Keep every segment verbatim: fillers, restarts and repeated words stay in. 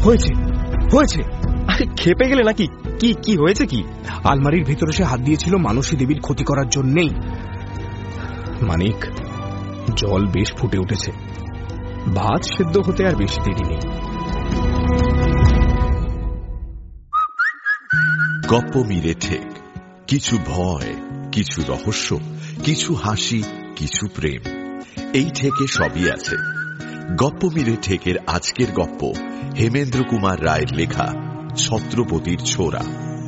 হয়েছে হয়েছে। আরে খেপে গেলে নাকি? কি কি হয়েছে? কি? আলমারির ভিতরে সে হাত দিয়েছিল মানসী দেবীর ক্ষতি করার জন্যেই। মানিক, জল বেশ ফুটে উঠেছে, ভাত সেদ্ধ হতে আর বেশি দেরি নেই। গপ্প মিলে ঠেক, কিছু ভয়, কিছু রহস্য, কিছু হাসি, কিছু প্রেম, এই ঠেকে সবই আছে। গপ্প মিলে ঠেকের আজকের গপ্প হেমেন্দ্র কুমার রায়ের লেখা ছত্রপতির ছোরা।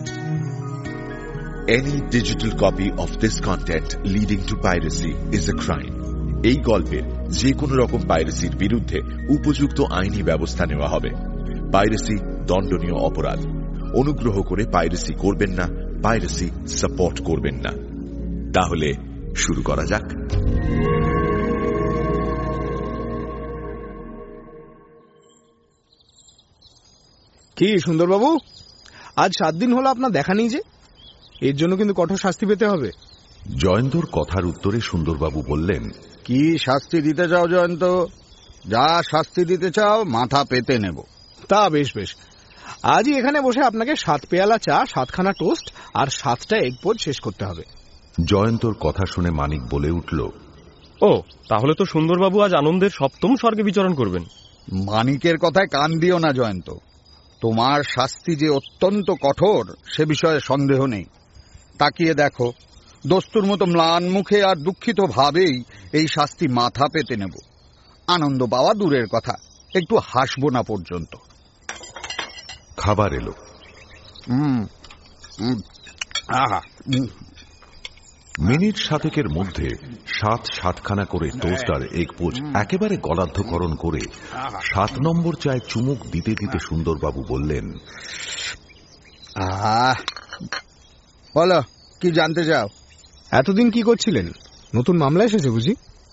Any digital copy of this content leading to piracy is a crime. এই গল্পের যে কোনো রকম পাইরেসির বিরুদ্ধে উপযুক্ত আইনি ব্যবস্থা নেওয়া হবে। পাইরেসি দণ্ডনীয় অপরাধ। অনুগ্রহ করে পাইরেসি করবেন না, পাইরেসি সাপোর্ট করবেন না। তাহলে শুরু করা যাক। কি সুন্দরবাবু, আজ সাত দিন হলো আপনার দেখা নেই যে? এর জন্য কিন্তু কঠোর শাস্তি পেতে হবে। জয়ন্তর কথার উত্তরে সুন্দরবাবু বললেন, কি শাস্তি দিতে চাও জয়ন্ত? যা শাস্তি দিতে চাও মাথা পেতে নেব। তা বেশ বেশ, আজই এখানে বসে আপনাকে সাত পেয়ালা চা, সাতখানা টোস্ট আর সাতটা এগ পোচ শেষ করতে হবে। জয়ন্তর কথা শুনে মানিক বলে উঠল, ও তাহলে তো সুন্দরবাবু আজ আনন্দের সপ্তম স্বর্গে বিচরণ করবেন। মানিকের কথায় কান দিও না জয়ন্ত। তোমার শাস্তি যে অত্যন্ত কঠোর সে বিষয়ে সন্দেহ নেই। তাকিয়ে দেখো, দস্তুর মতো ম্লান মুখে আর দুঃখিত ভাবেই এই শাস্তি মাথা পেতে নেব। আনন্দ পাওয়া দূরের কথা, একটু হাসব না পর্যন্ত। খাবার এলো। হুম আহা মিনিট সাতেকের মধ্যে সাত সাতখানা করে টোস্ট আর এগ পোচ একেবারে গলাধ্যকরণ করে সাত নম্বর চায় চুমুক দিতে দিতে সুন্দরবাবু বললেন, আহ বলো, কি জানতে চাও? এতদিন কি করছিলেন? নতুন মামলা এসেছে বুঝি?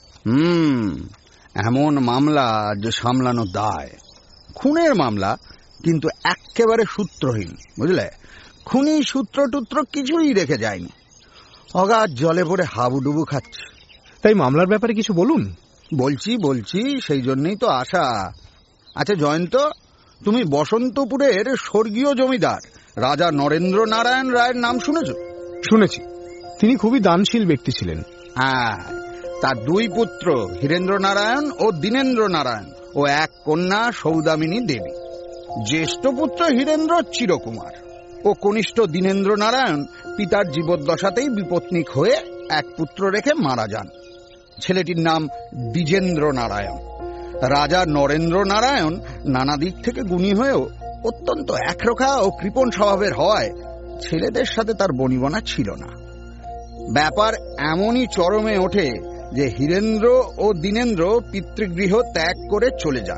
হুম এমন মামলা যে সামলানো দায়। খুনের মামলা, কিন্তু একেবারে সূত্রহীন, বুঝলে? খুনি সূত্র টুত্র কিছুই রেখে যায়নি। অগাধ জলে পড়ে হাবুডুবু খাচ্ছে। তাই মামলার ব্যাপারে কিছু বলুন। বলছি বলছি সেই জন্যই তো আশা। আচ্ছা জয়ন্ত, তুমি বসন্তপুরের স্বর্গীয় জমিদার রাজা নরেন্দ্র নারায়ণ রায়ের নাম শুনেছ? শুনেছি, তিনি খুবই দানশীল ব্যক্তি ছিলেন। হ্যাঁ, তার দুই পুত্র হীরেন্দ্র নারায়ণ ও দীনেন্দ্র নারায়ণ ও এক কন্যা সৌদামিনী দেবী। জ্যেষ্ঠ পুত্র হীরেন্দ্র চিরকুমার ও কনিষ্ঠ দীনেন্দ্র নারায়ণ পিতার জীবদ্দশাতেই বিপত্নিক হয়ে এক পুত্র রেখে মারা যান। ছেলেটির নাম দ্বিজেন্দ্র নারায়ণ। রাজা নরেন্দ্র নারায়ণ নানা দিক থেকে গুণী হয়েও অত্যন্ত একরোখা ও কৃপণ স্বভাবের হওয়ায় ছেলেদের সাথে তার বনিবনা ছিল না। ব্যাপার এমনই চরমে ওঠে যে হীরেন্দ্র ও দীনেন্দ্র পিতৃগৃহ ত্যাগ করে চলে যান।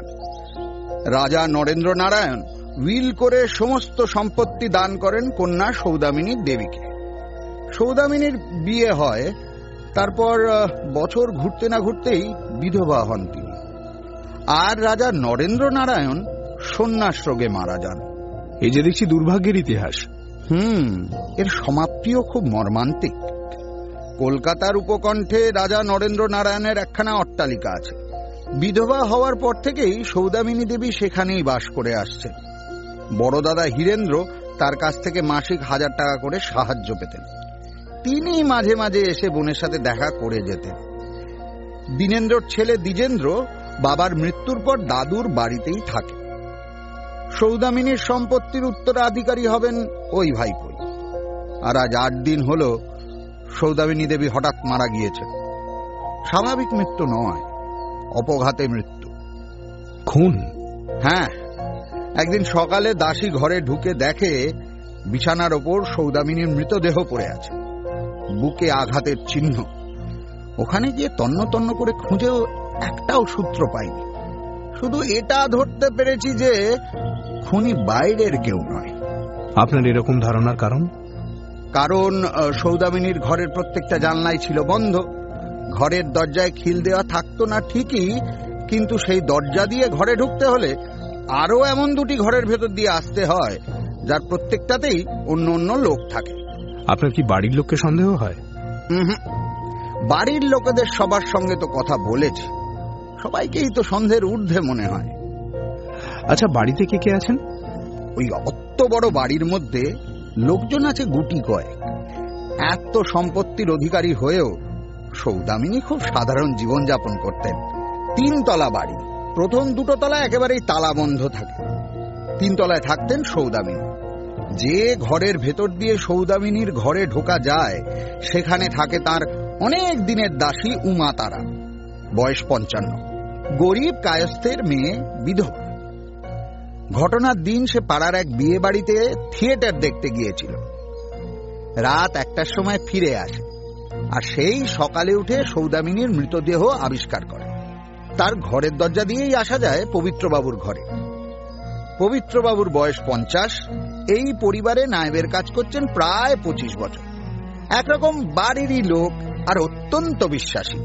রাজা নরেন্দ্র নারায়ণ উইল করে সমস্ত সম্পত্তি দান করেন কন্যা সৌদামিনী দেবীকে। সৌদামিনীর বিয়ে হয়, তারপর বছর ঘুরতে না ঘুরতেই বিধবা হন তিনি। আর রাজা নরেন্দ্র নারায়ণ সন্ন্যাস রোগে মারা যান। এই যে দেখছি দুর্ভাগ্যের ইতিহাস। হুম এর সমাপ্তিও খুব মর্মান্তিক। কলকাতার উপকণ্ঠে রাজা নরেন্দ্র নারায়ণের একখানা অট্টালিকা আছে। বিধবা হওয়ার পর থেকেই সৌদামিনী দেবী সেখানেই বাস করে আসছেন। বড় দাদা হীরেন্দ্র তার কাছ থেকে মাসিক হাজার টাকা করে সাহায্য পেতেন। তিনি মাঝে মাঝে এসে বোনের সাথে দেখা করে যেতেন। দীনেন্দ্রর ছেলে দ্বিজেন্দ্র বাবার মৃত্যুর পর দাদুর বাড়িতেই থাকে। সৌদামিনীর সম্পত্তির উত্তরাধিকারী হবেন ওই ভাইপোই। আর আজ আট দিন হল সৌদামিনী দেবী হঠাৎ মারা গিয়েছেন। স্বাভাবিক মৃত্যু নয়, অপঘাতে মৃত্যু। খুন? হ্যাঁ, একদিন সকালে দাসী ঘরে ঢুকে দেখে বিছানার ওপর সৌদামিনীর মৃতদেহ পড়ে আছে, বুকে আঘাতের চিহ্ন। ওখানে গিয়ে তন্ন তন্ন করে খুঁজেও একটাও সূত্র পাইনি। শুধু এটা ধরতে পেরেছি যে খুনি বাইরের কেউ নয়। আপনার এরকম ধারণার কারণ? কারণ সৌদামিনীর ঘরের প্রত্যেকটা জানলাই ছিল বন্ধ। ঘরের দরজায় খিল দেওয়া থাকতো না ঠিকই, কিন্তু সেই দরজা দিয়ে ঘরে ঢুকতে হলে আরো এমন দুটি ঘরের ভেতর দিয়ে আসতে হয় যার প্রত্যেকটাতেই অন্য অন্য লোক থাকে। আপনার কি বাড়ির লোককে সন্দেহ হয়? হুম, বাড়ির লোকেদের সবার সঙ্গে তো কথা বলেছে, সবাইকেই তো সন্দেহের ঊর্ধ্বে মনে হয়। আচ্ছা, বাড়িতে কে কে আছেন? ওই অত বড় বাড়ির মধ্যে লোকজন আছে গুটি কয়েক। এত সম্পত্তির অধিকারী হয়েও সৌদামিনী খুব সাধারণ জীবনযাপন করতেন। তিনতলা বাড়ি, প্রথম দুটো তলা একেবারেই তালা বন্ধ থাকে। তিনতলায় থাকতেন সৌদামিনী। যে ঘরের ভেতর দিয়ে সৌদামিনীর ঘরে ঢোকা যায় সেখানে থাকে তার অনেক দিনের দাসী উমা তারা, বয়স পঞ্চান্ন, গরিব কায়স্থের মেয়ে, বিধবা। ঘটনার দিন সে পাড়ার এক বিয়ে বাড়িতে থিয়েটার দেখতে গিয়েছিল। রাত একটার সময় ফিরে আসে, আর সেই সকালে উঠে সৌদামিনীর মৃতদেহ আবিষ্কার করে। তার ঘরের দরজা দিয়েই আসা যায় পবিত্রবাবুর ঘরে। পবিত্রবাবুর বয়স পঞ্চাশ, এই পরিবারে নায়েবের কাজ করছেন প্রায় পঁচিশ বছর। একরকম বাড়িরই লোক আর অত্যন্ত বিশ্বাসী।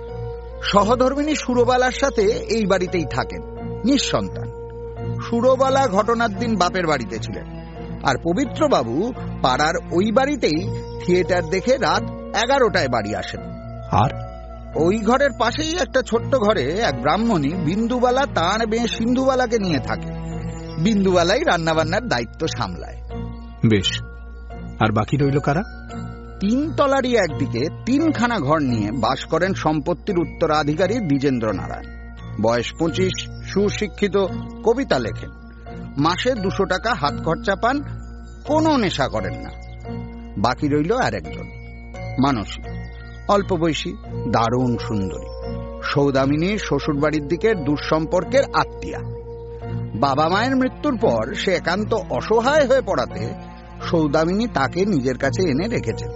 সহধর্মিনী সুরবালার সাথে এই বাড়িতেই থাকেন, নিঃসন্তান। সুরবালা ঘটনার দিন বাপের বাড়িতে ছিলেন, আর পবিত্রবাবু পাড়ার ওই বাড়িতেই থিয়েটার দেখে রাত এগারোটায় বাড়ি আসেন। আর ওই ঘরের পাশেই একটা ছোট্ট ঘরে এক ব্রাহ্মণী বিন্দুবালা তাঁর মেয়ে সিন্ধুবালাকে নিয়ে থাকে। বিন্দুবালাই রান্নাবান্নার দায়িত্ব সামলায়। বেশ, আর বাকি রইল কারা? তিনতলারই একদিকে তিনখানা ঘর নিয়ে বাস করেন সম্পত্তির উত্তরাধিকারী দ্বিজেন্দ্র নারায়ণ, বয়স পঁচিশ, সুশিক্ষিত, কবিতা লেখেন, মাসে দুশো টাকা হাত খরচা পান, কোনো নেশা করেন না। বাকি রইল আর একজন, মানসী, অল্প বয়সী, দারুণ সুন্দরী, সৌদামিনীর শ্বশুর বাড়ির দিকে দুঃসম্পর্কের আত্মীয়া। বাবা মায়ের মৃত্যুর পর সে একান্ত অসহায় হয়ে পড়াতে সৌদামিনী তাকে নিজের কাছে এনে রেখেছেন।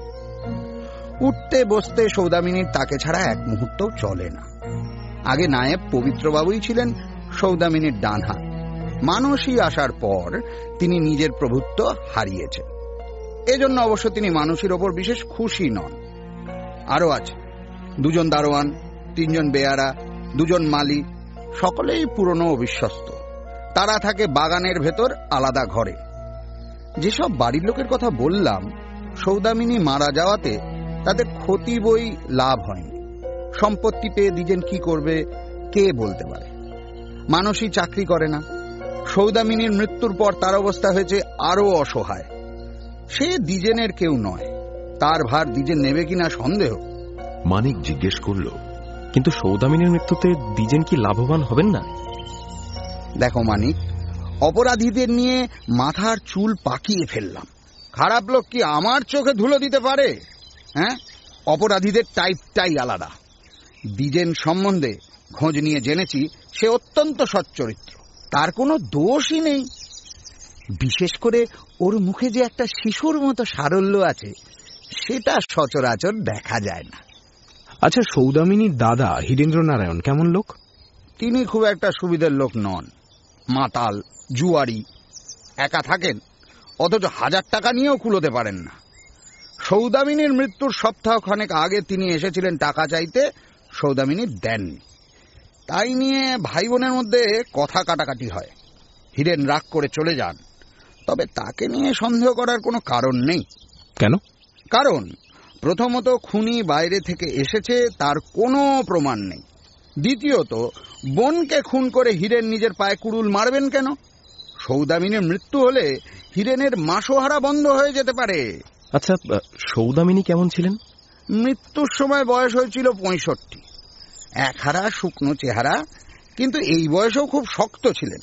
উঠতে বসতে সৌদামিনীর তাকে ছাড়া এক মুহূর্তও চলে না। আগে নায়েব পবিত্রবাবুই ছিলেন সৌদামিনীর ডান হাত। মানসী আসার পর তিনি নিজের প্রভুত্ব হারিয়েছেন। এজন্য অবশ্য তিনি মানসীর ওপর বিশেষ খুশি নন। আরো আছে দুজন দারোয়ান, তিনজন বেয়ারা, দুজন মালি, সকলেই পুরনো অবিশ্বস্ত। তারা থাকে বাগানের ভেতর আলাদা ঘরে। যেসব বাড়ির লোকের কথা বললাম, সৌদামিনী মারা যাওয়াতে তাদের ক্ষতি বই লাভ হয়নি। সম্পত্তি পেয়ে দ্বিজেন কি করবে কে বলতে পারে। মানসী চাকরি করে না। সৌদামিনীর মৃত্যুর পর তার অবস্থা হয়েছে আরো অসহায়। সে দ্বিজেনের কেউ নয়, তার ভার দ্বিজেন নেবে কিনা সন্দেহ। মানিক জিজ্ঞেস করল, কিন্তু সৌদামিনীর মৃত্যুতে দ্বিজেন কি লাভবান হবেন না? দেখো মানিক, অপরাধীদের নিয়ে মাথার চুল পাকিয়ে ফেললাম। খারাপ লোক কি আমার চোখে ধুলো দিতে পারে? হ্যাঁ, অপরাধীদের টাইপটাই আলাদা। দ্বিজেন সম্বন্ধে খোঁজ নিয়ে জেনেছি সে অত্যন্ত সচ্চরিত্র, তার কোনো দোষই নেই। বিশেষ করে ওর মুখে যে একটা শিশুর মতো সারল্য আছে, সেটা সচরাচর দেখা যায় না। আচ্ছা, সৌদামিনীর দাদা হীরেন্দ্র নারায়ণ কেমন লোক? তিনি খুব একটা সুবিধের লোক নন। মাতাল, জুয়ারি, একা থাকেন, অথচ হাজার টাকা নিয়েও কুলোতে পারেন না। সৌদামিনীর মৃত্যুর সপ্তাহ খানেক আগে তিনি এসেছিলেন টাকা চাইতে, সৌদামিনী দেননি। তাই নিয়ে ভাই বোনের মধ্যে কথা কাটাকাটি হয়। হীরেন রাগ করে চলে যান। তবে তাকে নিয়ে সন্দেহ করার কোনো কারণ নেই। কেন? কারণ প্রথমত খুনি বাইরে থেকে এসেছে, তার কোনো প্রমাণ নেই। দ্বিতীয়ত, বোনকে খুন করে হীরেন নিজের পায়ে কুড়ুল মারবেন কেন? সৌদামিনীর মৃত্যু হলে হীরেনের মাসোহারা বন্ধ হয়ে যেতে পারে। আচ্ছা, সৌদামিনী কেমন ছিলেন? মৃত্যুর সময় বয়স হয়েছিল পঁয়ষট্টি। একহারা শুকনো চেহারা, কিন্তু এই বয়সেও খুব শক্ত ছিলেন।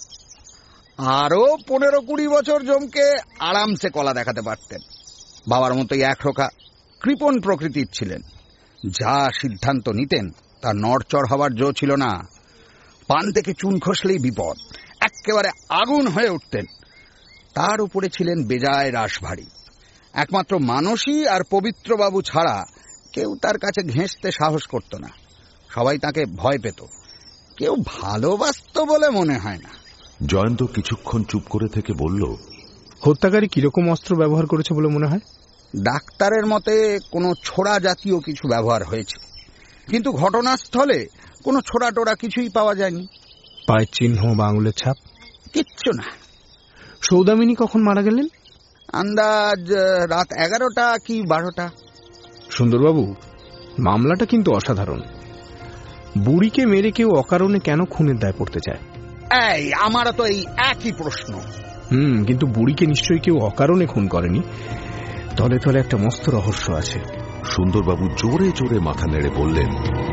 আরো পনেরো কুড়ি বছর জমকে আরামসে কলা দেখাতে পারতেন। বাবার মতোই একরোখা কৃপণ প্রকৃতির ছিলেন। যা সিদ্ধান্ত নিতেন তা নড়চড় হওয়ার জো ছিল না। পান থেকে চুন খসলেই বিপদ, একেবারে আগুন হয়ে উঠতেন। তার উপরে ছিলেন বেজায় রাশভারী। একমাত্র মানসী আর পবিত্রবাবু ছাড়া কেউ তার কাছে ঘেঁষতে সাহস করত না। সবাই তাকে ভয় পেত। কেউ ভালোবাসত বলে মনে হয় না। জয়ন্ত কিছুক্ষণ চুপ করে থেকে বলল, হত্যাকারী কিরকম অস্ত্র ব্যবহার করেছে বলে মনে হয়? ডাক্তারের মতে কোনো ছোড়া জাতীয় কিছু ব্যবহার হয়েছে, কিন্তু ঘটনাস্থলে কোনো ছোড়া টোড়া কিছুই পাওয়া যায়নি। পায়ের চিহ্ন বা আঙুলের ছাপ? কিচ্ছু না। সৌদামিনী কখন মারা গেলেন? আন্দাজ রাত এগারোটা কি বারোটা। সুন্দরবাবু, মামলাটা কিন্তু অসাধারণ। বুড়িকে মেরে কেউ অকারণে কেন খুনের দায় পড়তে চায়? এই আমারও তো এই একই প্রশ্ন। হুম, কিন্তু বুড়িকে নিশ্চয়ই কেউ অকারণে খুন করেনি। তলে তলে একটা মস্ত রহস্য আছে। সুন্দরবাবু জোরে জোরে মাথা নেড়ে বললেন,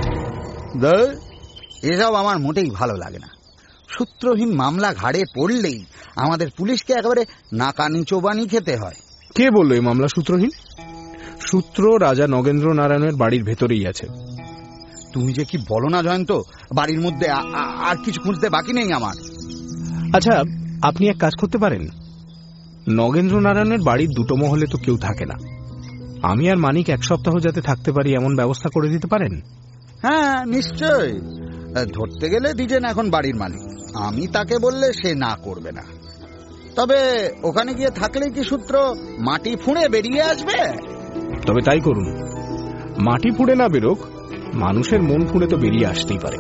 এসব আমার মোটেই ভালো লাগে না। সূত্রহীন মামলা ঘাড়ে পড়লেই আমাদের পুলিশকে একেবারে নাকানি চোবানি খেতে হয়। কে বললো এই মামলা সূত্রহীন? সূত্র রাজা নগেন্দ্র নারায়ণের বাড়ির ভেতরেই আছে। তুমি যে কি বলো না জয়ন্ত, বাড়ির মধ্যে আর কিছু খুঁজতে বাকি নেই আমার। আচ্ছা, আপনি এক কাজ করতে পারেন। নগেন্দ্র নারায়ণের বাড়ির দুটো মহলে তো কেউ থাকে না। আমি আর মানিক এক সপ্তাহ যাতে থাকতে পারি এমন ব্যবস্থা করে দিতে পারেন? হ্যাঁ নিশ্চয়। ধরতে গেলে দ্বিজেন এখন বাড়ির মালিক, আমি তাকে বললে সে না করবে না। তবে ওখানে গিয়ে থাকলে কি সূত্র মাটি ফুঁড়ে বেরিয়ে আসবে? তবে তাই করুন। মাটি ফুঁড়ে না বেরোক, মানুষের মন ফুঁড়ে তো বেরিয়ে আসতেই পারে।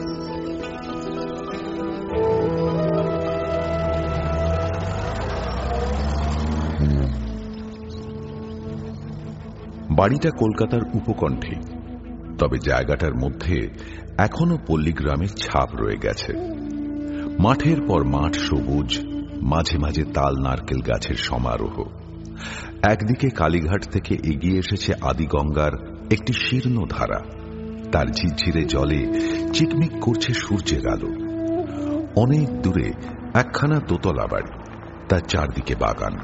বাড়িটা কলকাতার উপকণ্ঠে, তবে জায়গাটার মধ্যে এখনো পল্লীগ্রামের ছাপ রয়ে গেছে। মাঠের পর মাঠ সবুজ, মাঝে মাঝে তাল নারকেল গাছের সমারোহ। একদিকে কালীঘাট থেকে এগিয়ে এসেছে আদিগঙ্গার একটি শীর্ণ ধারা, তার ঝিরঝিরে জলে চিকমিক করছে সূর্যের আলো। অনেক দূরে একখানা দোতলা বাড়ি, তার চারদিকে বাগান।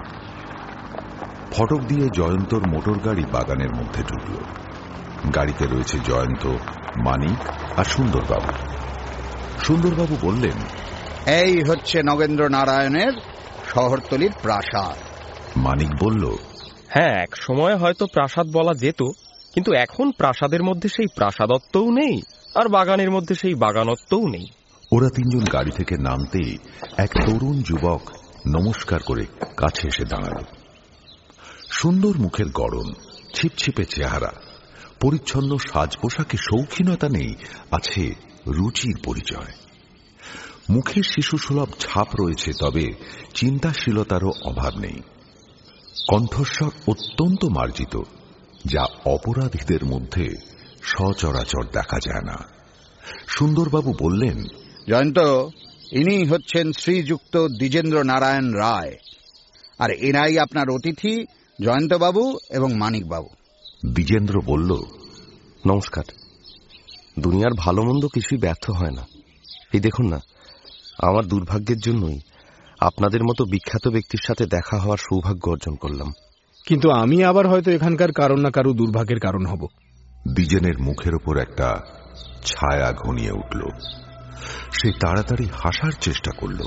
ফটক দিয়ে জয়ন্তর মোটর গাড়ি বাগানের মধ্যে ঢুকল। গাড়িতে রয়েছে জয়ন্ত, মানিক আর সুন্দরবাবু। সুন্দরবাবু বললেন, এই হচ্ছে নগেন্দ্র নারায়ণের শহরতলির প্রাসাদ। মানিক বলল, হ্যাঁ, এক সময় হয়তো প্রাসাদ বলা যেত, কিন্তু এখন প্রাসাদের মধ্যে সেই প্রাসাদত্বও নেই, আর বাগানের মধ্যে সেই বাগানত্বও নেই। ওরা তিনজন গাড়ি থেকে নামতেই এক তরুণ যুবক নমস্কার করে কাছে এসে দাঁড়াল। সুন্দর মুখের গড়ন, ছিপছিপে চেহারা, পরিচ্ছন্ন সাজ পোশাকে শৌখিনতা নেই, আছে রুচির পরিচয়। মুখের শিশুসুলভ ছাপ রয়েছে, তবে চিন্তাশীলতারও অভাব নেই। কণ্ঠস্বর অত্যন্ত মার্জিত, যা অপরাধীদের মধ্যে সচরাচর দেখা যায় না। সুন্দরবাবু বললেন, জয়ন্ত, ইনি হচ্ছেন শ্রীযুক্ত দ্বিজেন্দ্র নারায়ণ রায়, আর এরাই আপনার অতিথি জয়ন্তবাবু এবং মানিকবাবু। দ্বিজেন্দ্র বলল, নমস্কার। দুনিয়ার ভালো মন্দ কিছুই ব্যর্থ হয় না। এই দেখুন না, আমার দুর্ভাগ্যের জন্যই আপনাদের মতো বিখ্যাত ব্যক্তির সাথে দেখা হওয়ার সৌভাগ্য অর্জন করলাম। কিন্তু আমি আবার হয়তো এখানকার কারণ না কারো দুর্ভাগ্যের কারণ হব। দ্বিজেনের মুখের ওপর একটা ছায়া ঘনিয়ে উঠল। সে তাড়াতাড়ি হাসার চেষ্টা করল,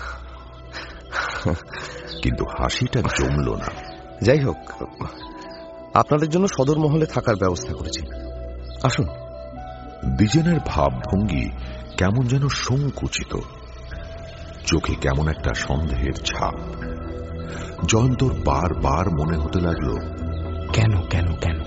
কিন্তু হাসিটা জমল না। যাই হোক, আপনাদের জন্য সদর মহলে থাকার ব্যবস্থা করেছি, আসুন। দ্বিজেনের ভাবভঙ্গি কেমন যেন সংকুচিত, চোখে কেমন একটা সন্দেহের ছাপ। জয়ন্তর বার বার মনে হতে লাগলো, কেন কেন কেন।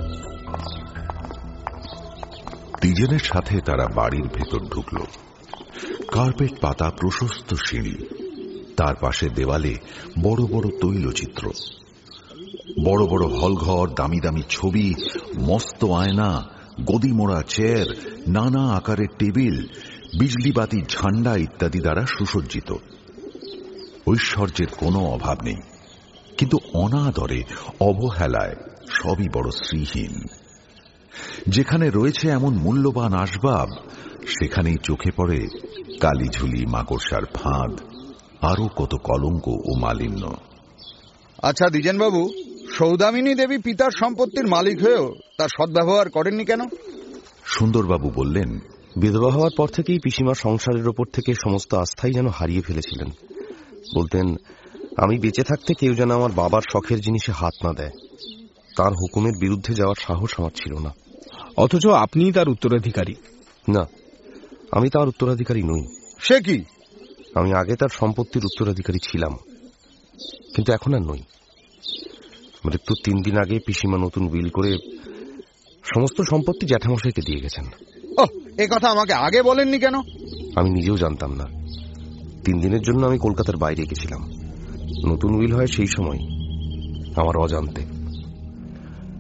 দ্বিজেনের সাথে তারা বাড়ির ভেতর ঢুকল। কার্পেট পাতা প্রশস্ত সিঁড়ি, তার পাশে দেওয়ালে বড় বড় তৈলচিত্র, বড় বড় হলঘর, দামি দামি ছবি, মস্ত আয়না, গদি মোড়া চেয়ার, নানা আকারের টেবিল, বিজলিবাতি, ঝান্ডা ইত্যাদি দ্বারা সুসজ্জিত। ঐশ্বর্যের কোনো অভাব নেই, কিন্তু অনাদরে, অবহেলায় সবই বড় শ্রীহীন। যেখানে রয়েছে এমন মূল্যবান আসবাব, সেখানেই চোখে পড়ে কালিঝুলি, মাকড়সার ফাঁদ, আরো কত কলঙ্ক ও মালিন্য। আচ্ছা দ্বিজেনবাবু, সৌদামিনী দেবী পিতার সম্পত্তির মালিক হয়েও তার সদ্ব্যবহার করেননি কেন? সুন্দরবাবু বললেন, বিধবা হওয়ার পর থেকেই পিসিমা সংসারের ওপর থেকে সমস্ত আস্থাই যেন হারিয়ে ফেলেছিলেন। বলতেন, আমি বেঁচে থাকতে কেউ যেন আমার বাবার শখের জিনিসে হাত না দেয়। তার হুকুমের বিরুদ্ধে যাওয়ার সাহস আমার ছিল না। অথচ আপনি তার উত্তরাধিকারী। না, আমি তার উত্তরাধিকারী নই। সে কি? আমি আগে তার সম্পত্তির উত্তরাধিকারী ছিলাম, কিন্তু এখন আর নই। মৃত্যুর তিন দিন আগে পিসিমা নতুন উইল করে সমস্ত সম্পত্তি জ্যাঠামশাইকে দিয়ে গেছেন। ও, এ কথা আমাকে আগে বলেননি কেন? আমি নিজেও জানতাম না। তিন দিনের জন্য আমি কলকাতার বাইরে গেছিলাম। নতুন উইল হয় সেই সময়, আমার অজান্তে।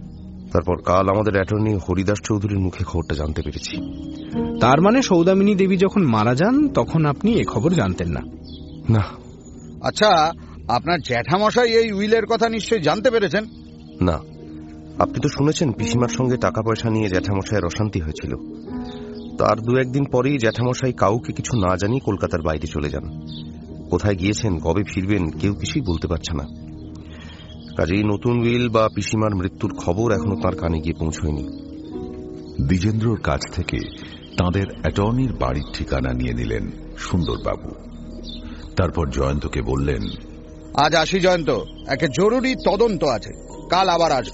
তারপর কাল আমাদের অ্যাটর্নি হরিদাস চৌধুরীর মুখে খবরটা জানতে পেরেছি। তার মানে সৌদামিনী দেবী যখন মারা যান তখন আপনি এ খবর জানতেন না? না। আচ্ছা, আপনার জ্যাঠামশাই এই উইলের কথা নিশ্চয়ই জানতে পেরেছেন? না। আপনি তো শুনেছেন পিসিমার সঙ্গে টাকা পয়সা নিয়ে জ্যাঠামশাইয়ের অশান্তি হয়েছিল। তার দু একদিন পরেই জ্যাঠামশাই কাউকে কিছু না জানিয়ে কলকাতার বাইরে চলে যান। কোথায় গিয়েছেন, কবে ফিরবেন, কেউ কিছুই বলতে পারছে না। কাজেই নতুন উইল বা পিসিমার মৃত্যুর খবর এখনো তার কানে গিয়ে পৌঁছয়নি। দ্বিজেন্দ্রর কাছ থেকে তাঁদের অ্যাটর্নির বাড়ির ঠিকানা নিয়ে নিলেন সুন্দরবাবু। তারপর জয়ন্তকে বললেন, আজ আসি জয়ন্ত, একটা জরুরি তদন্ত আছে, কাল আবার আসব।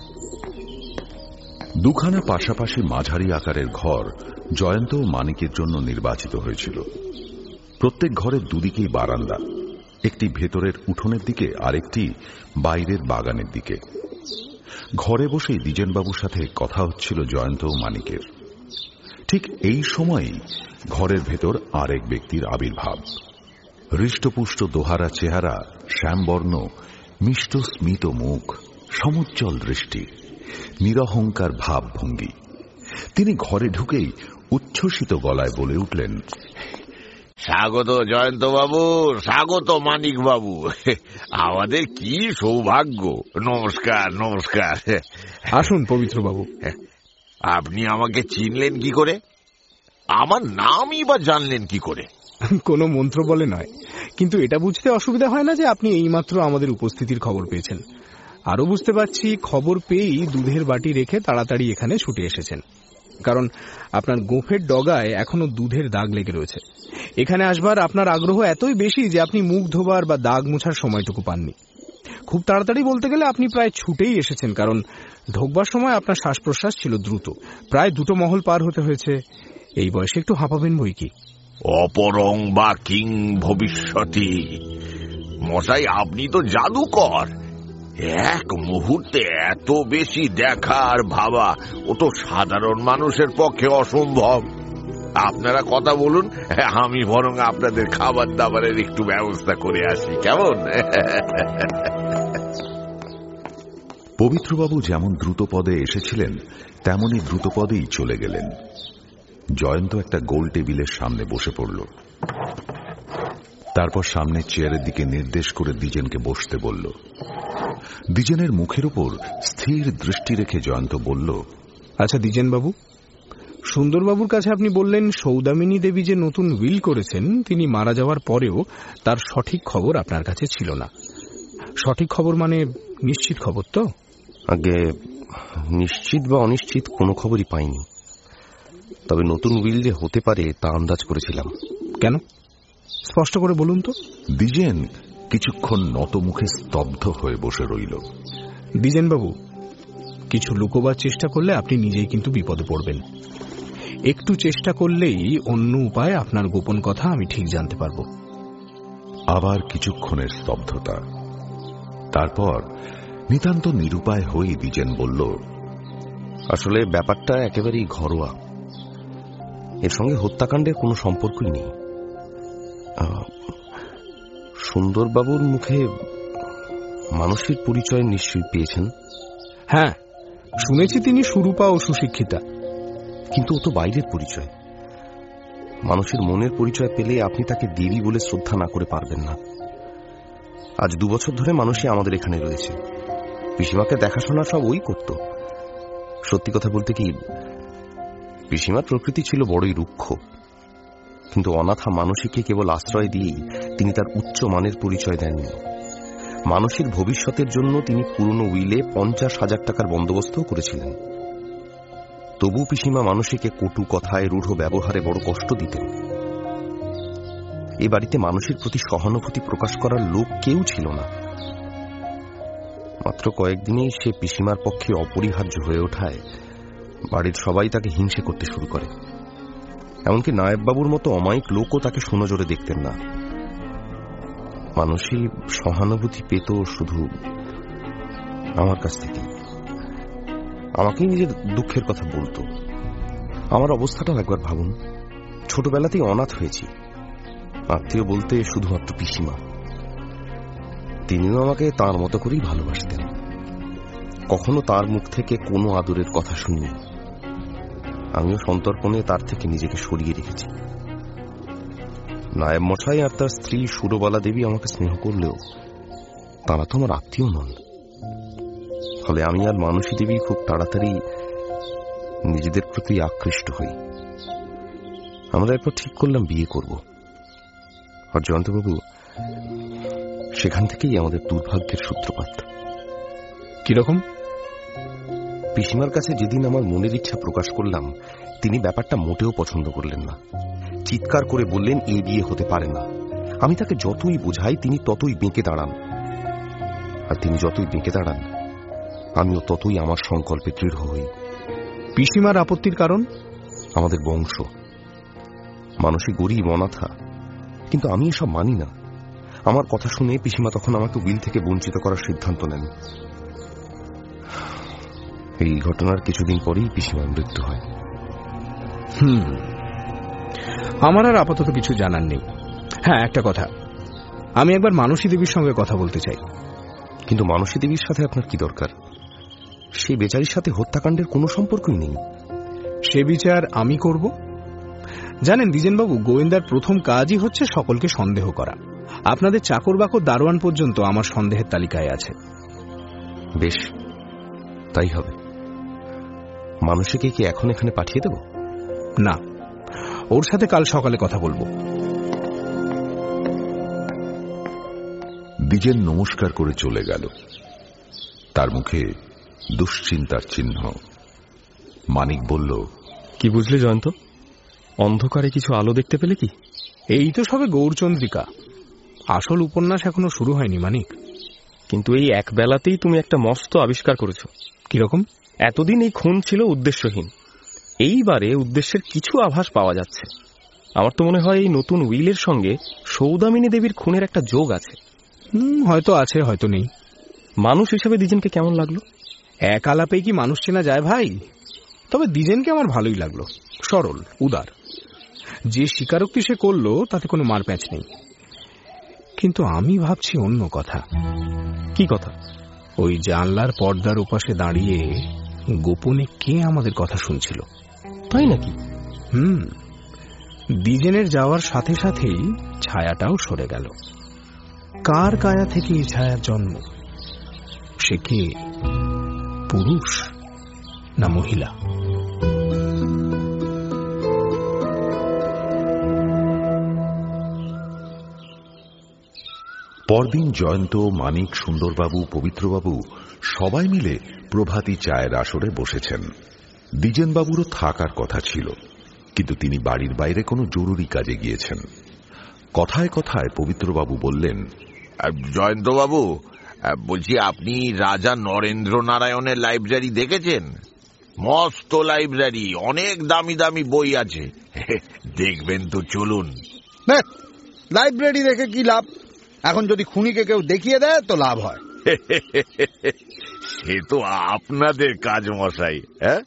দুখানা পাশাপাশি মাঝারি আকারের ঘর জয়ন্ত ও মানিকের জন্য নির্বাচিত হয়েছিল। প্রত্যেক ঘরের দুদিকেই বারান্দা, একটি ভেতরের উঠোনের দিকে, আরেকটি বাইরের বাগানের দিকে। ঘরে বসেই দ্বিজেনবাবুর সাথে কথা হচ্ছিল জয়ন্ত ও মানিকের। ঠিক এই সময়ই ঘরের ভেতর আরেক ব্যক্তির আবির্ভাব। হৃষ্টপুষ্ট দোহারা চেহারা, শ্যামবর্ণ, মিষ্ট স্মিত মুখ, সমুজ্জ্বল দৃষ্টি, নিরহংকার ভাবভঙ্গি। তিনি ঘরে ঢুকেই উচ্ছ্বসিত গলায় বলে উঠলেন, স্বাগত জয়ন্ত বাবু, স্বাগত মানিক বাবু, আমাদের কি সৌভাগ্য। নমস্কার নমস্কার। আসুন পবিত্র বাবু। আপনি আমাকে চিনলেন কি করে? আমার নামই বা জানলেন কি করে? কোনো মন্ত্র বলে নয়, কিন্তু এটা বুঝতে অসুবিধা হয় না যে আপনি এইমাত্র আমাদের উপস্থিতির খবর পেয়েছেন। আরো বুঝতে পারছি খবর পেয়েই দুধের বাটি রেখে তাড়াতাড়ি এখানে ছুটে এসেছেন, কারণ আপনার গোঁফের ডগায় এখনো দুধের দাগ লেগে রয়েছে। এখানে আসবার আপনার আগ্রহ এতই বেশি যে আপনি মুখ ধোবার বা দাগ মোছার সময়টুকু পাননি। খুব তাড়াতাড়ি বলতে গেলে আপনি প্রায় ছুটেই এসেছেন, কারণ ঢোকবার সময় আপনার শ্বাস প্রশ্বাস ছিল দ্রুত। প্রায় দুটো মহল পার হতে হয়েছে। এই বয়সে একটু হাঁপাবেন বই কি। অপরং বা কিং ভবিষ্যতি। মশাই, আপনি তো জাদুকর। এক মুহূর্তে এত বেশি দেখা আর ভাবা ও তো সাধারণ মানুষের পক্ষে অসম্ভব। আপনারা কথা বলুন, আমি বরং আপনাদের খাবার দাবারের একটু ব্যবস্থা করে আসি, কেমন? পবিত্রবাবু যেমন দ্রুত পদে এসেছিলেন তেমনই দ্রুত পদেই চলে গেলেন। জয়ন্ত একটা গোল টেবিলের সামনে বসে পড়ল। তারপর সামনে চেয়ারের দিকে নির্দেশ করে দ্বিজেনকে বসতে বলল। দ্বিজেনের মুখের উপর স্থির দৃষ্টি রেখে জয়ন্ত বলল, আচ্ছা দ্বিজেন বাবু, সুন্দরবাবুর কাছে আপনি বললেন সৌদামিনী দেবী যে নতুন উইল করেছেন তিনি মারা যাওয়ার পরেও তার সঠিক খবর আপনার কাছে ছিল না। সঠিক খবর মানে নিশ্চিত খবর তো? আগে নিশ্চিত বা অনিশ্চিত কোনো খবরই পাইনি, তবে নতুন উইল যে হতে পারে তা আন্দাজ করেছিলাম। কেন, স্পষ্ট করে বলুন তো। দ্বিজেন কিছুক্ষণ নত মুখে স্তব্ধ হয়ে বসে রইল। দ্বিজেন বাবু, কিছু লুকোবার চেষ্টা করলে আপনি নিজেই কিন্তু বিপদে পড়বেন। একটু চেষ্টা করলেই অন্য উপায়ে আপনার গোপন কথা আমি ঠিক জানতে পারব। আবার কিছুক্ষণের স্তব্ধতা। তারপর নিতান্ত নিরুপায় হয়ে দ্বিজেন বলল, আসলে ব্যাপারটা একেবারেই ঘরোয়া, এর সঙ্গে হত্যাকাণ্ডের কোনো সম্পর্কই নেই। সুন্দরবাবুর মুখে মানুষের পরিচয় নিশ্চয়ই পেয়েছেন? হ্যাঁ, শুনেছি তিনি সুরূপা ও সুশিক্ষিতা। কিন্তু ও তো বাইরের পরিচয়। মানুষের মনের পরিচয় পেলে আপনি তাকে দেবী বলে শ্রদ্ধা না করে পারবেন না। আজ দু বছর ধরে মানুষই আমাদের এখানে রয়েছে। পিসিমাকে দেখাশোনা সব ওই করত। সত্যি কথা বলতে কি, পিসিমার প্রকৃতি ছিল বড়ই রুক্ষ, কিন্তু অনাথা মানসীকে কেবল আশ্রয় দিয়েই তিনি তার উচ্চ মানের পরিচয় দেননি। মানুষের ভবিষ্যতের জন্য তিনি পুরনো উইলে পঞ্চাশ হাজার টাকার বন্দোবস্তও করেছিলেন। তবু পিসিমা মানসীকে কটু কথায়, রূঢ় ব্যবহারে বড় কষ্ট দিতেন। এ বাড়িতে মানুষের প্রতি সহানুভূতি প্রকাশ করার লোক কেউ ছিল না। মাত্র কয়েকদিনেই সে পিসিমার পক্ষে অপরিহার্য হয়ে ওঠায় বাড়ির সবাই তাকে হিংসে করতে শুরু করে। এমনকি নায়েববাবুর মতো অমায়িক লোকও তাকে সুনজরে দেখতেন না। মানুষই সহানুভূতি পেত শুধু আমার কাছ থেকে। আমাকেই নিজের দুঃখের কথা বলতো। আমার অবস্থাটাও একবার ভাবুন। ছোটবেলাতেই অনাথ হয়েছি। আত্মীয় বলতে শুধুমাত্র পিসিমা। তিনিও আমাকে তাঁর মতো করেই ভালোবাসতেন। কখনো তার মুখ থেকে কোনো আদরের কথা শুনিনি। আমিও সন্তর্পণে তার থেকে নিজেকে সরিয়ে রেখেছি। নায়েব মশাই আর তার স্ত্রী সুরবালা দেবী আমাকে স্নেহ করলেও তারা তো আমার আত্মীয় নন। ফলে আমি আর মানসী দেবী খুব তাড়াতাড়ি নিজেদের প্রতি আকৃষ্ট হই। আমরা এরপর ঠিক করলাম বিয়ে করব। আর জয়ন্তবাবু, সেখান থেকেই আমাদের দুর্ভাগ্যের সূত্রপাত। কিরকম? পিসিমার কাছে যেদিন আমার মনের ইচ্ছা প্রকাশ করলাম, তিনি ব্যাপারটা মোটেও পছন্দ করলেন না। চিৎকার করে বললেন এই বিয়ে হতে পারে না। আমি তাকে যতই বোঝাই তিনি ততই বেঁকে দাঁড়ান, আর তিনি যতই বেঁকে দাঁড়ান আমিও ততই আমার সংকল্পে দৃঢ় হই। পিসিমার আপত্তির কারণ? আমাদের বংশ। মানুষই গরিব অনাথা, কিন্তু আমি এসব মানি না। আমার কথা শুনে পিসিমা তখন আমাকে উইল থেকে বঞ্চিত করার সিদ্ধান্ত নেন। এই ঘটনার কিছুদিন পরেই পিসিমার মৃত্যু হয়। হুম, আমার আর আপাতত কিছু জানার নেই। হ্যাঁ, একটা কথা, আমি একবার মানসী দেবীর সঙ্গে কথা বলতে চাই। কিন্তু মানসী দেবীর সাথে আপনার কি দরকার? সেই বেচারির সাথে হত্যাকাণ্ডের কোনো সম্পর্কই নেই। সে বিচার আমি করব। জানেন দ্বিজেনবাবু, গোয়েন্দার প্রথম কাজই হচ্ছে সকলকে সন্দেহ করা। আপনাদের চাকর বাকর দারোয়ান পর্যন্ত আমার সন্দেহের তালিকায় আছে। বেশ, তাই হবে। মানুষকে কি এখন এখানে পাঠিয়ে দেব? না, ওর সাথে কাল সকালে কথা বলবো। দ্বিজেন নমস্কার করে চলে গেল। তার মুখে দুশ্চিন্তার চিহ্ন। মানিক বলল, কি বুঝলে জয়ন্ত? অন্ধকারে কিছু আলো দেখতে পেলে কি? এই তো সবে গৌরচন্দ্রিকা, আসল উপন্যাস এখনো শুরু হয়নি মানিক। কিন্তু এই এক বেলাতেই তুমি একটা মস্ত আবিষ্কার করেছ। কিরকম? এতদিন এই খুন ছিল উদ্দেশ্যহীন, এইবারে উদ্দেশ্যের কিছু আভাস পাওয়া যাচ্ছে। আমার তো মনে হয় এই নতুন উইলের সঙ্গে সৌদামিনী দেবীর খুনের একটা যোগ আছে। হুম, হয়তো আছে, হয়তো নেই। মানুষ হিসেবে দ্বিজেনকে কেমন লাগলো? এক আলাপেই কি মানুষ চেনা যায় ভাই? তবে দ্বিজেনকে আমার ভালোই লাগলো। সরল, উদার। যে স্বীকারোক্তি সে করলো তাতে কোনো মারপ্যাঁচ নেই। কিন্তু আমি ভাবছি অন্য কথা। কি কথা? ওই জানলার পর্দার ওপাশে দাঁড়িয়ে গোপনে কে আমাদের কথা শুনছিল। তাই নাকি? হুম, দ্বিজেনের যাওয়ার সাথে সাথেই ছায়াটাও সরে গেল। কার কায়া থেকে এই ছায়ার জন্ম? সে কি পুরুষ না মহিলা? পরদিন জয়ন্ত, মানিক, সুন্দরবাবু, পবিত্রবাবু সবাই মিলে প্রভাতী চায়ের আসরে বসেছেন। দ্বিজেনবাবুরও থাকার কথা ছিল, কিন্তু তিনি বাড়ির বাইরে কোনো জরুরি কাজে গিয়েছেন। কথায় কথায় পবিত্রবাবু বললেন, জয়ন্তবাবু, বলছি আপনি রাজা নরেন্দ্র নারায়ণের লাইব্রেরি দেখেছেন? মস্ত লাইব্রেরি, অনেক দামি দামি বই আছে, দেখবেন তো, চলুন। লাইব্রেরি দেখে কি লাভ? এখন যদি খুনিকে কেউ দেখিয়ে দেয় তো লাভ হয়। সে তো আপনাদের কাজ মশাই।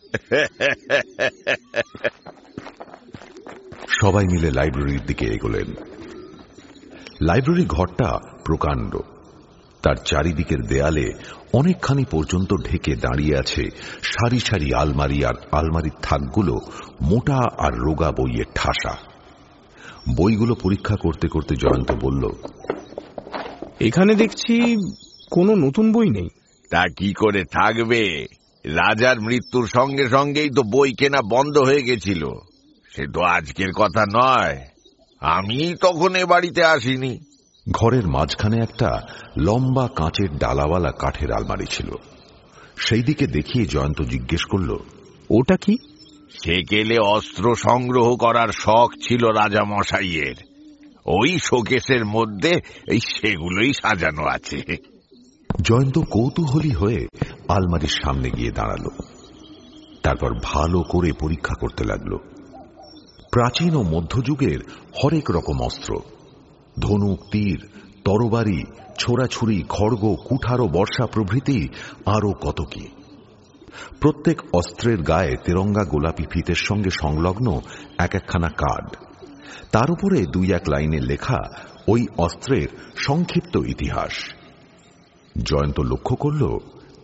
সবাই মিলে লাইব্রেরির দিকে এগোলেন। লাইব্রেরি ঘরটা প্রকাণ্ড। তার চারিদিকের দেয়ালে অনেকখানি পর্যন্ত ঢেকে দাঁড়িয়ে আছে সারি সারি আলমারি, আর আলমারির থাকগুলো মোটা আর রোগা বইয়ের ঠাসা। বইগুলো পরীক্ষা করতে করতে জয়ন্ত বলল, এখানে দেখছি কোনো নতুন বই নেই। তা কি করে থাকবে? রাজার মৃত্যুর সঙ্গে সঙ্গেই তো বই কেনা বন্ধ হয়ে গেছিল। সে তো আজকের কথা নয়, আমি তখন এ বাড়িতে আসিনি। ঘরের মাঝখানে একটা লম্বা কাঁচের ডালাওয়ালা কাঠের আলমারি ছিল। সেই দিকে দেখিয়ে জয়ন্ত জিজ্ঞেস করল, ওটা কি? সেকেলে অস্ত্র সংগ্রহ করার শখ ছিল রাজা মশাইয়ের। ওই শোকেসের মধ্যে এই সেগুলোই সাজানো আছে। জয়ন্ত কৌতূহলী হয়ে আলমারির সামনে গিয়ে দাঁড়াল। তারপর ভালো করে পরীক্ষা করতে লাগল। প্রাচীন ও মধ্যযুগের হরেক রকম অস্ত্র, ধনুক, তীর, তরবারি, ছোড়াছুরি, খড়গ, কুঠার ও বর্ষা প্রভৃতি আরও কত কি। প্রত্যেক অস্ত্রের গায়ে তেরঙ্গা গোলাপি ফিতের সঙ্গে সংলগ্ন এক একখানা কার্ড। তার উপরে দুই এক লাইনে লেখা ওই অস্ত্রের সংক্ষিপ্ত ইতিহাস। জয়ন্ত লক্ষ্য করল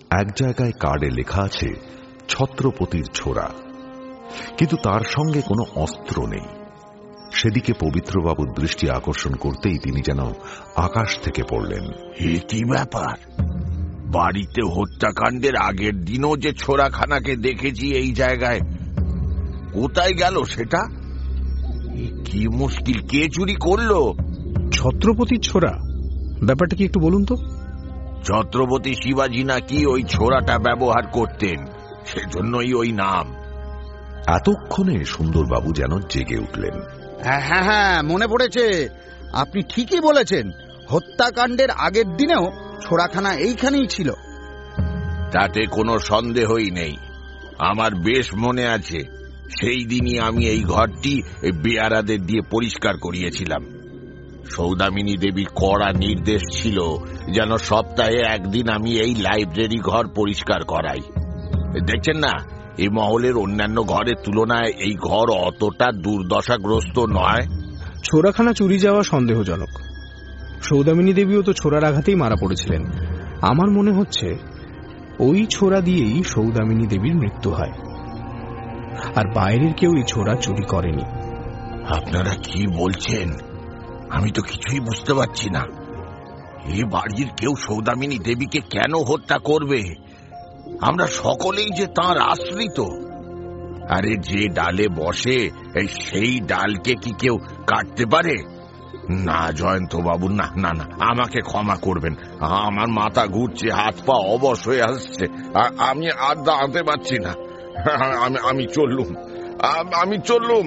এক জায়গায় কার্ডে লেখা আছে ছত্রপতির ছোরা, কিন্তু তার সঙ্গে কোনো অস্ত্র নেই। সেদিকে পবিত্রবাবুর দৃষ্টি আকর্ষণ করতেই তিনি যেন আকাশ থেকে পড়লেন। এ কি ব্যাপার? বাড়িতে হত্যাকাণ্ডের আগের দিনও যে ছোরাখানাকে দেখেছি এই জায়গায়, কোথায় গেল সেটা? কি মুশকিল, কে চুরি করলো? ছত্রপতির ছোরা, ব্যাপারটা কি একটু বলুন তো। ছত্রপতি শিবাজী নাকি ওই ছোরাটা ব্যবহার করতেন, সেজন্যই ওই নাম। এতক্ষণে সুন্দরবাবু যেন জেগে উঠলেন। হ্যাঁ হ্যাঁ হ্যাঁ মনে পড়েছে, আপনি ঠিকই বলেছেন। হত্যাকাণ্ডের আগের দিনেও ছোরাখানা এইখানেই ছিল। তাতে কোনো সন্দেহই নেই। আমার বেশ মনে আছে, সেই দিনই আমি এই ঘরটি বেয়ারাদের দিয়ে পরিষ্কার করিয়েছিলাম। সৌদামিনী দেবীর কড়া নির্দেশ ছিল যেন সপ্তাহে একদিন আমি এই লাইব্রেরি ঘর পরিষ্কার করাই। দেখছেন না, এই মহলের অন্যান্য ঘরের তুলনায় এই ঘর অতটা দুর্দশাগ্রস্ত নয়। ছোরাখানা চুরি যাওয়া সন্দেহজনক। সৌদামিনী দেবীও তো ছোরার আঘাতেই মারা পড়েছিলেন। আমার মনে হচ্ছে ওই ছোরা দিয়েই সৌদামিনী দেবীর মৃত্যু হয়, আর বাইরের কেউ এই ছোরা চুরি করেনি। আপনারা কি বলছেন? আমি তো কিছুই বুঝতে পারছি না। এ বাড়ির কেউ সৌদামিনী দেবীকে কেন হত্যা করবে? আমরা সকলেই যে তাঁর আশ্রিত। আরে যে ডালে বসে সেই ডালকে কি কেউ কাটতে পারে? না জয়ন্ত বাবু, না না না, আমাকে ক্ষমা করবেন। আমার মাথা ঘুরছে, হাত পা অবশ হয়ে আসছে, আমি আর দাঁড়াতে পারছি না। আমি আমি চললুম, আমি চললুম।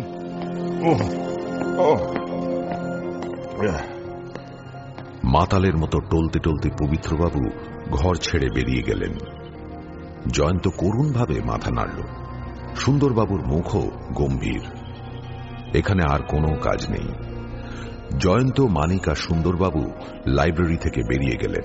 মাতালের মতো টলতে টলতে পবিত্রবাবু ঘর ছেড়ে বেরিয়ে গেলেন। জয়ন্ত করুণভাবে মাথা নাড়ল। সুন্দরবাবুর মুখও গম্ভীর। এখানে আর কোনো কাজ নেই। জয়ন্ত, মানিক আর সুন্দরবাবু লাইব্রেরি থেকে বেরিয়ে গেলেন।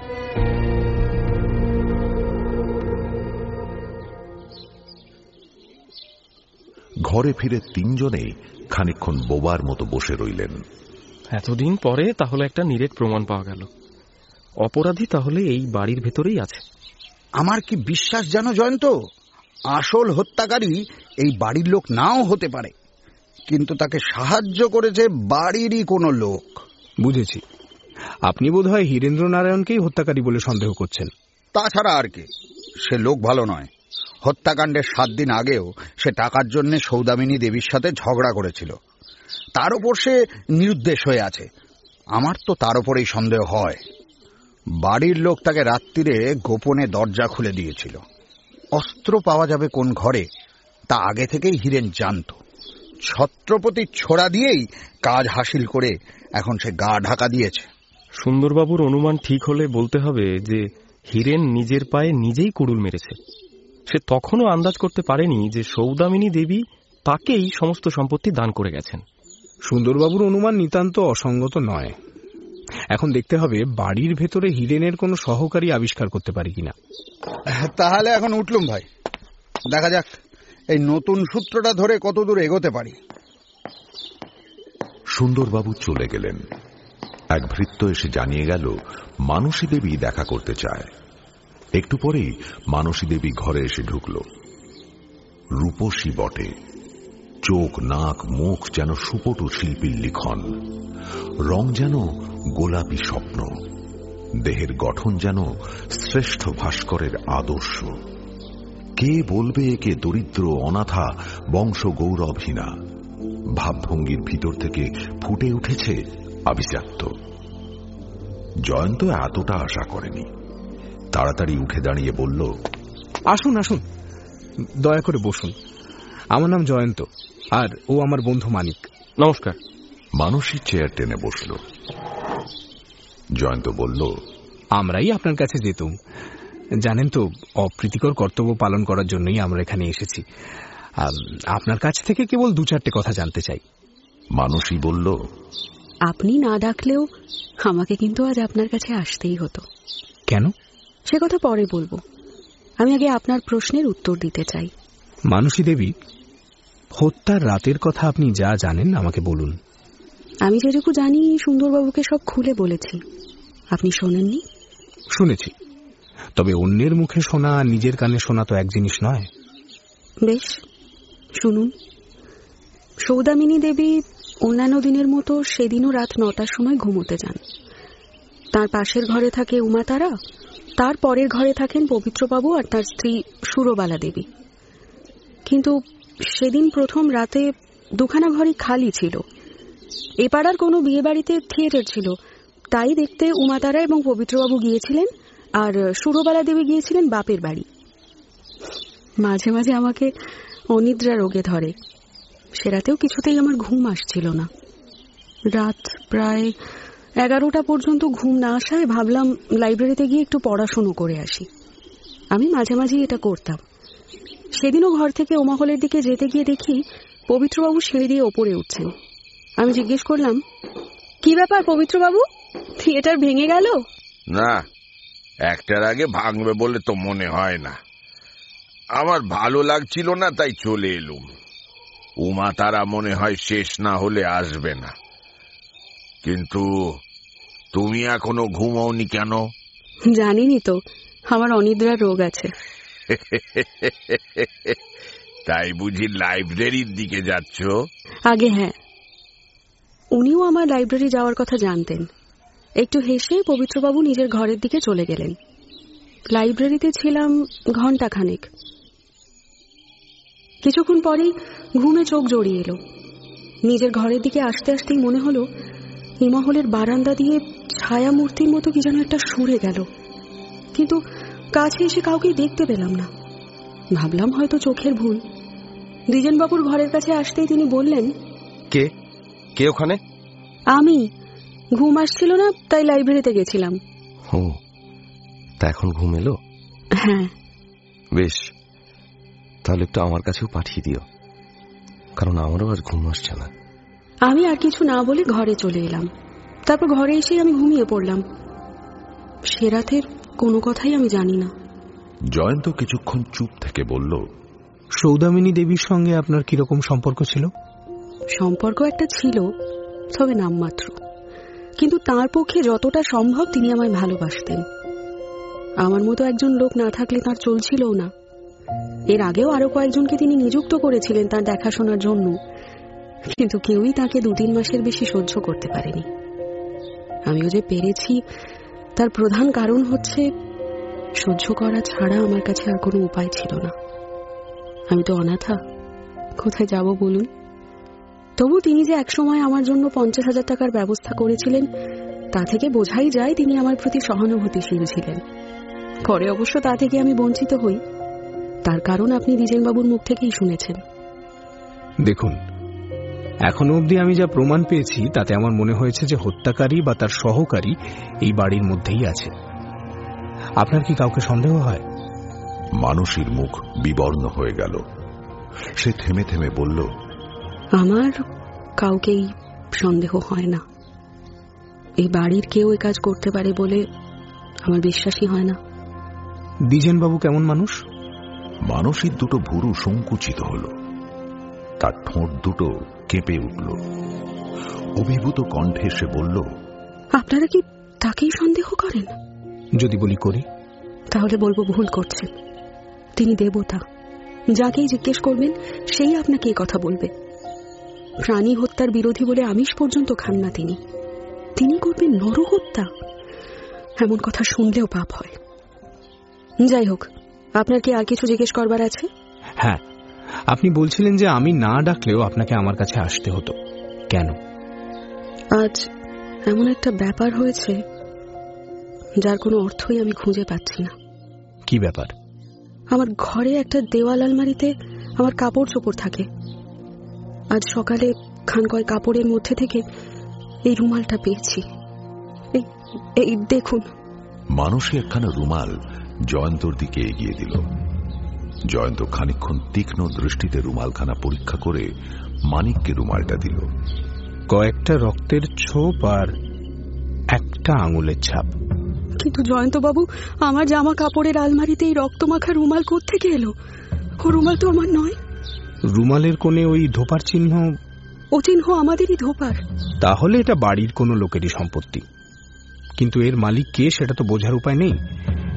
ঘরে ফিরে তিনজনেই খানিকক্ষণ বোবার মতো বসে রইলেন। এতদিন পরে তাহলে একটা নিরেট প্রমাণ পাওয়া গেল। অপরাধী তাহলে এই বাড়ির ভেতরেই আছে। আমার কি বিশ্বাস জানো জয়ন্ত, আসল হত্যাকারী এই বাড়ির লোক নাও হতে পারে, কিন্তু তাকে সাহায্য করেছে বাড়িরই কোনো লোক। বুঝেছি, আপনি বোধহয় হীরেন্দ্র নারায়ণকেই হত্যাকারী বলে সন্দেহ করছেন। তাছাড়া আর কে? সে লোক ভালো নয়। হত্যাকাণ্ডের সাত দিন আগেও সে টাকার জন্য সৌদামিনী দেবীর সাথে ঝগড়া করেছিল। তার উপর সে নিরুদ্দেশ হয়ে আছে। আমার তো তার উপরেই সন্দেহ হয়। বাড়ির লোক তাকে রাত্রিরে গোপনে দরজা খুলে দিয়েছিল। অস্ত্র পাওয়া যাবে কোন ঘরে তা আগে থেকেই হীরেন জানত। ছত্রপতির ছোরা দিয়েই কাজ হাসিল করে এখন সে গা ঢাকা দিয়েছে। সুন্দরবাবুর অনুমান ঠিক হলে বলতে হবে যে হীরেন নিজের পায়ে নিজেই কুড়ুল মেরেছে। সে তখনও আন্দাজ করতে পারেনি যে সৌদামিনী দেবী তাকেই সমস্ত সম্পত্তি দান করে গেছেন। সুন্দরবাবুর অনুমান নিতান্ত অসঙ্গত নয়। এখন দেখতে হবে বাড়ির ভেতরে হীরেনের কোনো সহকারী আবিষ্কার করতে পারি কিনা। তাহলে এখন উঠলুম ভাই, দেখা যাক এই নতুন সূত্রটা ধরে কতদূর এগোতে পারি। সুন্দরবাবু চলে গেলেন। এক ভৃত্য এসে জানিয়ে গেল মানসী দেবী দেখা করতে চায়। একটু পরেই মানসী দেবী ঘরে এসে ঢুকল। রূপসী বটে, চোখ, নাক, মুখ যেন সুপটু শিল্পীর লিখন, রং যেন গোলাপি স্বপ্ন, দেহের গঠন যেন শ্রেষ্ঠ ভাস্করের আদর্শ। কে বলবে একে দরিদ্র, অনাথা, বংশ গৌরবহীনা? ভাবভঙ্গির ভিতর থেকে ফুটে উঠেছে আভিজাত্য। জয়ন্ত এতটা আশা করেনি। তাড়াতাড়ি উঠে দাঁড়িয়ে বলল, আসুন আসুন, দয়া করে বসুন। আমার নাম জয়ন্ত, আর ও আমার বন্ধু মানিক। নমস্কার। মানসী চেয়ার টেনে বসল। জয়ন্ত বলল, আমরাই আপনার কাছে যেতুম। জানেন তো, অপ্রীতিকর কর্তব্য পালন করার জন্যই আমরা এখানে এসেছি। আপনার কাছ থেকে কেবল দু চারটে কথা জানতে চাই। মানসী বলল, আপনি না ডাকলেও আমাকে কিন্তু আজ আপনার কাছে আসতেই হতো। কেন? সে কথা পরে বলবো। আমি আগে আপনার প্রশ্নের উত্তর দিতে চাই। মানসী দেবী, হত্যার রাতের কথা আপনি যা জানেন আমাকে বলুন। আমি যেটুকু জানি সুন্দরবাবুকে সব খুলে বলেছি। আপনি শোনেননি? শুনেছি। তবে অন্যের মুখে শোনা আর নিজের কানে শোনা তো এক জিনিস নয়। বেশ, শুনুন। সৌদামিনী দেবী অন্যান্য দিনের মতো সেদিনও রাত নটার সময় ঘুমোতে যান। তার পাশের ঘরে থাকে উমাতারা, তার পরের ঘরে থাকেন পবিত্রবাবু আর তার স্ত্রী সুরবালা দেবী। কিন্তু সেদিন প্রথম রাতে দুখানা ঘরই খালি ছিল। এ পাড়ার কোনো বিয়ে বাড়িতে থিয়েটার ছিল, তাই দেখতে উমাতারা এবং পবিত্রবাবু গিয়েছিলেন, আর সুরবালা দেবী গিয়েছিলেন বাপের বাড়ি। মাঝে মাঝে আমাকে অনিদ্রা রোগে ধরে। সে রাতেও কিছুতেই আমার ঘুম আসছিল না। রাত প্রায় এগারোটা পর্যন্ত ঘুম না আসায় ভাবলাম লাইব্রেরিতে গিয়ে একটু পড়াশুনো করে আসি। আমি মাঝে মাঝে এটা করতাম। সেদিনও ঘর থেকে ওমাহলের দিকে যেতে গিয়ে দেখি পবিত্রবাবু সিঁড়ি দিয়ে ওপরে উঠছেন। আমি জিজ্ঞেস করলাম, কি ব্যাপার পবিত্রবাবু, থিয়েটার ভেঙে গেল? না, একটার আগে ভাঙবে বলে তো মনে হয় না। আমার ভালো লাগছিল না, তাই চলে এলুম। উমা তারা মনে হয় শেষ না হলে আসবে না। কিন্তু তুমি এখনো ঘুমাওনি কেন? জানিনি তো, আমার অনিদ্রার রোগ আছে। তাই বুঝি লাইব্রেরির দিকে যাচ্ছ? আগে হ্যাঁ, উনিও আমার লাইব্রেরি যাওয়ার কথা জানতেন। একটু হেসে পবিত্রবাবু নিজের ঘরের দিকে চলে গেলেন। লাইব্রেরিতে ছিলাম ঘণ্টাখানেক। কিছুক্ষণ পরেই ঘুমে চোখ জড়িয়ে এলো। নিজের ঘরের দিকে আসতে আসতেই মনে হলো হিমাহলের বারান্দা দিয়ে ছায়া মূর্তির মতো কি যেন একটা সরে গেল, কিন্তু কাছে এসে কাউকেই দেখতে পেলাম না। ভাবলাম হয়তো চোখের ভুল। দ্বিজেনবাবুর ঘরের কাছে আসতেই তিনি বললেন, কে কে ওখানে? আমি। ঘুম আসছিল না, তাই লাইব্রেরিতে গেছিলাম। ও, তা এখন ঘুম এলো? হ্যাঁ। বেশ, তাহলে একটু আমার কাছেও পাঠিয়ে দিও, কারণ আমারও আজ ঘুম আসছে না। আমি আর কিছু না বলে ঘরে চলে এলাম। তারপর ঘরে এসে আমি ঘুমিয়ে পড়লাম। সে রাতের কোনো কথাই আমি জানি না। জয়ন্ত কিছুক্ষণ চুপ থেকে বলল, সৌদামিনী দেবীর সঙ্গে আপনার কিরকম সম্পর্ক ছিল? সম্পর্ক একটা ছিল, তবে নামমাত্র। কিন্তু তার পক্ষে যতটা সম্ভব তিনি আমায় ভালোবাসতেন। আমার মতো একজন লোক না থাকলে তার চলছিলও না। এর আগেও আরো কয়েকজনকে তিনি নিযুক্ত করেছিলেন তার দেখাশোনার জন্য, কিন্তু কেউই তাকে দু তিন মাসের বেশি সহ্য করতে পারেনি। আমিও যে পেরেছি তার প্রধান কারণ হচ্ছে সহ্য করা ছাড়া আমার কাছে আর কোনো উপায় ছিল না। আমি তো অনাথা, কোথায় যাব বলুন? তবু তিনি যে একসময় আমার জন্য পঞ্চাশ হাজার টাকার ব্যবস্থা করেছিলেন, তা থেকে বোঝাই যায় তিনি আমার প্রতি সহানুভূতিশীল ছিলেন। পরে অবশ্য তা থেকে আমি বঞ্চিত হই। তার কারণ আপনি দ্বিজেনবাবুর মুখ থেকেই শুনেছেন। দেখুন, এখনো অবধি আমি যা প্রমাণ পেয়েছি তাতে আমার মনে হয়েছে যে হত্যাকারী বা তার সহকারী এই বাড়ির মধ্যেই আছে। আপনার কি কাউকে সন্দেহ হয়? মানসীর মুখ বিবর্ণ হয়ে গেল। সে থেমে থেমে বলল, আমার কাউকেই সন্দেহ হয় না। এই বাড়ির কেউ এ কাজ করতে পারে বলে আমার বিশ্বাসই হয় না। দ্বিজেনবাবু কেমন মানুষ? মানসীর দুটো ভুরু সংকুচিত হল, তার ঠোঁট দুটো কেঁপে উঠল। অভিভূত কণ্ঠে সে বলল, আপনারা কি তাকেই সন্দেহ করেন? যদি বলি করি, তাহলে বলবো ভুল করছেন। তিনি দেবতা, যাকেই জিজ্ঞেস করবেন সেই আপনাকে এই কথা বলবে। প্রাণী হত্যার বিরোধী বলে আমিষ পর্যন্ত খান না তিনি। তিনি করবেন নরহত্যা? এমন কথা শুনলেও পাপ হয়। যাই হোক, আপনার কি আর কিছু জিজ্ঞেস করবার আছে? হ্যাঁ, আপনি বলছিলেন যে আমি না ডাকলেও আপনাকে আমার কাছে আসতে হতো, কেন? আজ এমন একটা ব্যাপার হয়েছে যার কোনো অর্থই আমি খুঁজে পাচ্ছি না। কি ব্যাপার? আমার ঘরে একটা দেওয়াল আলমারিতে আমার কাপড় চোপড় থাকে। আজ সকালে খানকয় কাপড়ের মধ্যে থেকে এই রুমালটা পেয়েছি। এই দেখুন। মানসী একখানা রুমাল জয়ন্তর দিকে এগিয়ে দিল। জয়ন্ত খানিকক্ষণ তীক্ষ্ণ দৃষ্টিতে রুমালখানা পরীক্ষা করে মানিককে রুমালটা দিল। কয়েকটা রক্তের ছোপ আর একটা আঙুলের ছাপ। কিন্তু জয়ন্তবাবু, আমার জামা কাপড়ের আলমারিতে এই রক্তমাখা রুমাল কোত্থেকে এলো? ও রুমাল তো আমার নয়। রুমালের কোণে ওই ধোপার চিহ্ন? ও চিহ্ন আমাদেরই ধোপার। তাহলে এটা বাড়ির কোনো লোকেরই সম্পত্তি, কিন্তু এর মালিক কে সেটা তো বোঝার উপায় নেই।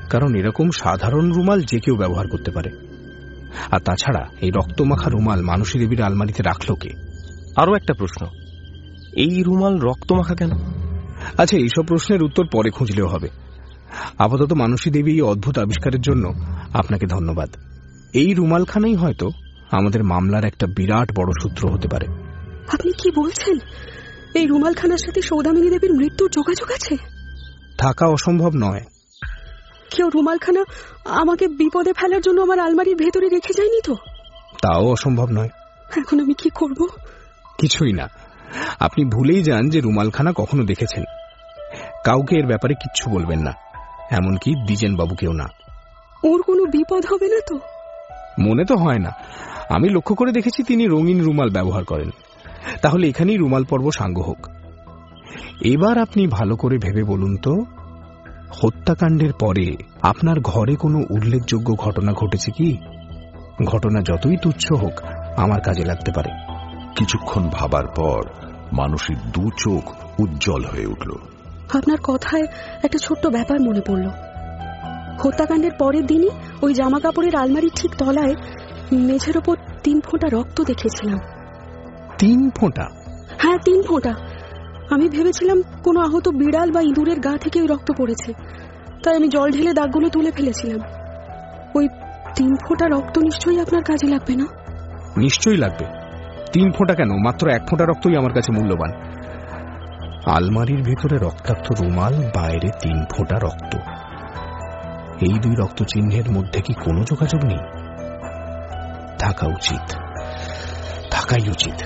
কারণ এরকম সাধারণ রুমাল যে কেউ ব্যবহার করতে পারে। আর তাছাড়া এই রক্তমাখা রুমাল মানসী দেবীর আলমারিতে রাখল কে? আরো একটা প্রশ্ন, এই রুমাল রক্তমাখা কেন? আচ্ছা, এইসব প্রশ্নের উত্তর পরে খুঁজলেও হবে। আপাতত মানসী দেবী এই অদ্ভুত আবিষ্কারের জন্য আপনাকে ধন্যবাদ। এই রুমালখানাই হয়তো আমাদের মামলার একটা বিরাট বড় সূত্র হতে পারে। আপনি কি বলছেন? এই রুমালখানার সাথে সৌদামিনী দেবীর মৃত্যুর যোগাযোগ আছে? থাকা অসম্ভব নয়। কেউ রুমালখানা আমাকে বিপদে ফেলার জন্য আমার আলমারির ভেতরে রেখে যায়নি তো? তাও অসম্ভব নয়। এখন আমি কি করব? কিছুই না, আপনি ভুলেই যান যে রুমালখানা কখনো দেখেছেন। কাউকে এর ব্যাপারে কিচ্ছু বলবেন না, এমনকি দ্বিজেন বাবুকেও না। ওর কোনো বিপদ হবে না তো? মনে তো হয় না। আমি লক্ষ্য করে দেখেছি তিনি রঙিন রুমাল ব্যবহার করেন। তাহলে এখানেই রুমাল পর্ব সাঙ্গ হোক। এবার আপনি ভালো করে ভেবে বলুন তো, হত্যাকাণ্ডের পরে আপনার ঘরে কোনো উল্লেখযোগ্য ঘটনা ঘটেছে কি? ঘটনা যতই তুচ্ছ হোক, আমার কাজে লাগতে পারে। কিছুক্ষণ ভাবার পর মানসীর দু চোখ উজ্জ্বল হয়ে উঠল। আপনার কথায় একটা ছোট্ট ব্যাপার মনে পড়ল। হত্যাকাণ্ডের পরের দিনই ওই জামা কাপড়ের আলমারির ঠিক তলায় মেঝের ওপর তিন ফোঁটা রক্ত দেখেছিলাম। তিন ফোঁটা? হ্যাঁ, তিন ফোঁটা। আমি ভেবেছিলাম কোনো আহত বিড়াল বা ইঁদুরের গা থেকে ওই রক্ত পড়েছে, তাই আমি জল ঢেলে দাগগুলো তুলে ফেলেছিলাম। ওই তিন ফোঁটা রক্ত নিশ্চয়ই আপনার কাজে লাগবে না? নিশ্চয়ই লাগবে। তিন ফোঁটা কেন, মাত্র এক ফোঁটা রক্তই আমার কাছে মূল্যবান। আলমারির ভেতরে রক্তাক্ত রুমাল, বাইরে তিন ফোঁটা রক্ত। এই দুই রক্ত চিহ্নের মধ্যে কি কোনো যোগাযোগ নেই? থাকা উচিত, থাকাই উচিত।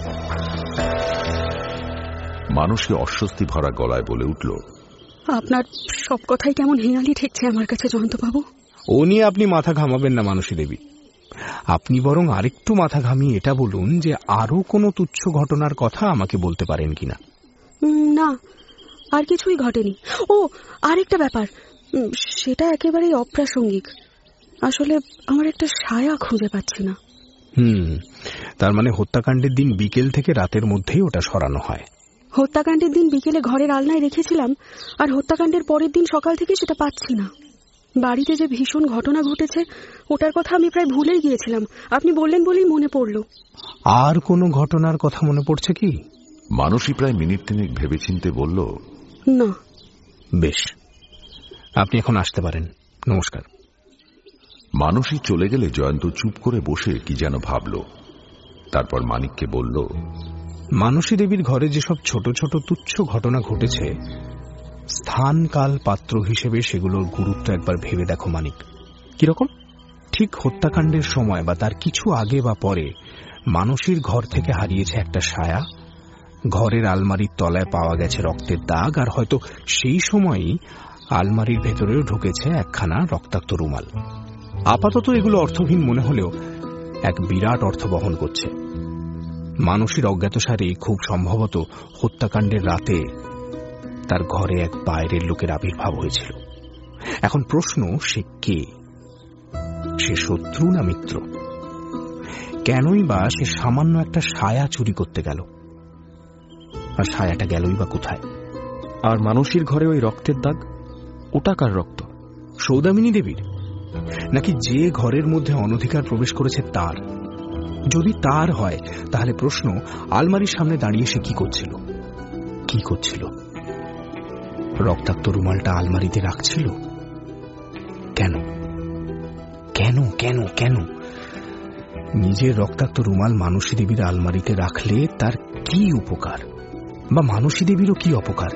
মানুষকে অস্বস্তি ভরা গলায় বলে উঠল, আপনার সব কথাই কেমন হেঁয়ালি ঠেকছে আমার কাছে জয়ন্তবাবু। ও নিয়ে আপনি মাথা ঘামাবেন না মানসী দেবী। আপনি বরং আরেকটু মাথা ঘামিয়ে এটা বলুন যে আরো কোনো তুচ্ছ ঘটনার কথা আমাকে বলতে পারেন কিনা। না, আর কিছুই ঘটেনি। ও, আরেকটা ব্যাপার, সেটা একেবারেই অপ্রাসঙ্গিক। আসলে আমার একটা সায়া খুঁজে পাচ্ছি না। হুম, তার মানে হত্যাকাণ্ডের দিন বিকেল থেকে রাতের মধ্যেই ওটা সরানো হয়। হত্যাকাণ্ডের দিন বিকেলে ঘরের আলনায় রেখেছিলাম, আর হত্যাকাণ্ডের পরের দিন সকাল থেকে সেটা পাচ্ছি না। বাড়িতে যে ভীষণ ঘটনা ঘটেছে ওটার কথা আমি প্রায় ভুলেই গিয়েছিলাম। আপনি বললেন বলেই মনে পড়ল। আর কোনো ঘটনার কথা মনে পড়ছে কি? মানসী প্রায় মিনিট তিনেক ভেবেচিন্তে বলল, না। বেশ, আপনি এখন আসতে পারেন। নমস্কার। মানসী চলে গেলে জয়ন্ত চুপ করে বসে কি যেন ভাবল। তারপর মানিককে বলল, মানসী দেবীর ঘরে যেসব ছোট ছোট তুচ্ছ ঘটনা ঘটেছে, স্থান কাল পাত্র হিসেবে সেগুলোর গুরুত্ব একবার ভেবে দেখো মানিক। কিরকম? ঠিক হত্যাকাণ্ডের সময় বা তার কিছু আগে বা পরে মানসীর ঘর থেকে হারিয়েছে একটা সায়া, ঘরের আলমারির তলায় পাওয়া গেছে রক্তের দাগ, আর হয়তো সেই সময়ই আলমারির ভেতরেও ঢুকেছে একখানা রক্তাক্ত রুমাল। আপাতত এগুলো অর্থহীন মনে হলেও এক বিরাট অর্থ বহন করছে। মানসীর অজ্ঞাতসারে খুব সম্ভবত হত্যাকাণ্ডের রাতে তার ঘরে এক বাইরের লোকের আবির্ভাব হয়েছিল। এখন প্রশ্ন, সে কে? সে শত্রু না মিত্র? কেনই বা সে সামান্য একটা সায়া চুরি করতে গেল? আর সায়াটা গেলই বা কোথায়? আর মানসীর ঘরে ওই রক্তের দাগ, ওটা কার রক্ত? সৌদামিনী দেবীর, নাকি যে ঘরের মধ্যে অনধিকার প্রবেশ করেছে তার? যদি তার হয় তাহলে প্রশ্ন, আলমারির সামনে দাঁড়িয়ে সে কি করছিল? কি করছিল? রক্তাক্ত রুমালটা আলমারিতে রাখছিল কেন? কেন কেন কেন নিজের রক্তাক্ত রুমাল মানসী দেবীর আলমারিতে রাখলে তার কি উপকার, বা মানসী দেবীরও কি অপকার?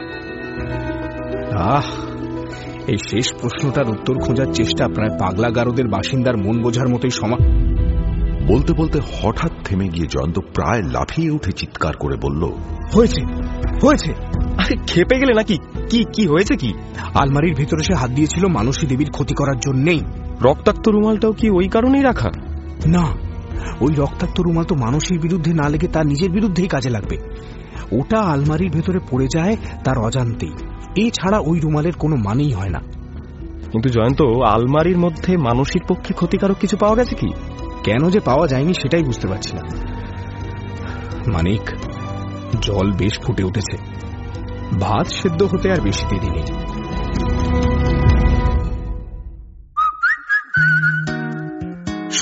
আহ, এই শেষ প্রশ্নটার উত্তর খোঁজার চেষ্টা প্রায় পাগলা গারদের বাসিন্দার মন বোঝার মতোই সমান। বলতে বলতে হঠাৎ থেমে গিয়ে জয়ন্ত প্রায় লাফিয়ে উঠে চিৎকার করে বলল, হয়েছে হয়েছে। আরে খেপে গেলে নাকি? কি কি হয়েছে? কি? আলমারির ভিতরে সে হাত দিয়েছিল মানসী দেবীর ক্ষতি করার জন্যই। রক্তাক্ত রুমালটাও কি ওই কারণেই রাখা? না, ওই রক্তাক্ত রুমাল তো মানসীর বিরুদ্ধে না লেগে তার নিজের বিরুদ্ধেই কাজে লাগবে। ওটা আলমারির ভেতরে পড়ে যায় তার অজান্তেই। এছাড়া ওই রুমালের কোনো মানেই হয় না। কিন্তু জয়ন্ত, আলমারির মধ্যে মানসীর পক্ষে ক্ষতিকারক কিছু পাওয়া গেছে কি? কেন যে পাওয়া যায়নি সেটাই বুঝতে পারছি না। মানিক, জল বেশ ফুটে উঠেছে। ভাত সেদ্ধ হতে আর বেশি দেরি নেই।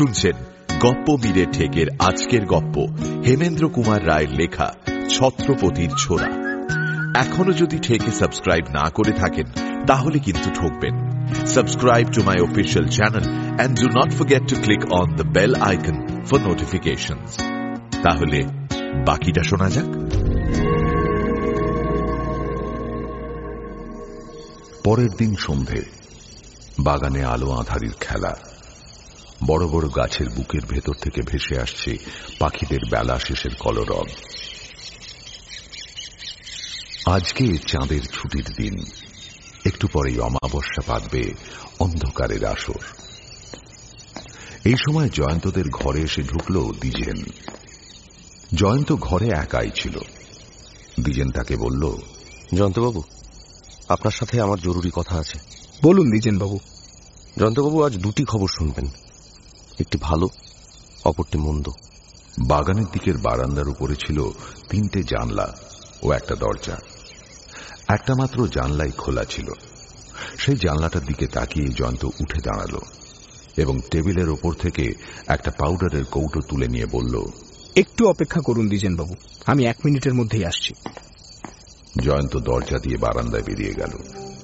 শুনছেন গপ্প মীরে ঠেকের আজকের গপ্প হেমেন্দ্র কুমার রায়ের লেখা ছত্রপতির ছোরা। এখনো যদি ঠেকে সাবস্ক্রাইব না করে থাকেন তাহলে কিন্তু ঠকবেন। Subscribe to my official channel and do not forget to click on the bell icon for notifications. তাহলে বাকিটা শোনা যাক। পরের দিন সন্ধে, বাগানে আলো আঁধারির খেলা। বড় বড় গাছের বুকের ভেতর থেকে ভেসে আসছে পাখিদের বেলা শেষের কলরব। আজকে চাঁদের ছুটির দিন, একটু পরেই অমাবস্যা পাতবে অন্ধকারের আসর। এই সময় জয়ন্তদের ঘরে এসে ঢুকল দ্বিজেন। জয়ন্ত ঘরে একাই ছিল। দ্বিজেন তাকে বলল, জয়ন্তবাবু, আপনার সাথে আমার জরুরি কথা আছে। বলুন দ্বিজেন বাবু। জয়ন্তবাবু, আজ দুটি খবর শুনবেন, একটি ভালো, অপরটি মন্দ। বাগানের দিকের বারান্দার উপরে ছিল তিনটে জানলা ও একটা দরজা। একটা মাত্র জানলাই খোলা ছিল। সেই জানলাটার দিকে তাকিয়ে জয়ন্ত উঠে দাঁড়াল এবং টেবিলের ওপর থেকে একটা পাউডারের কৌটো তুলে নিয়ে বলল, একটু অপেক্ষা করুন দ্বিজেন বাবু, আমি এক মিনিটের মধ্যেই আসছি। জয়ন্ত দরজা দিয়ে বারান্দায় বেরিয়ে গেল।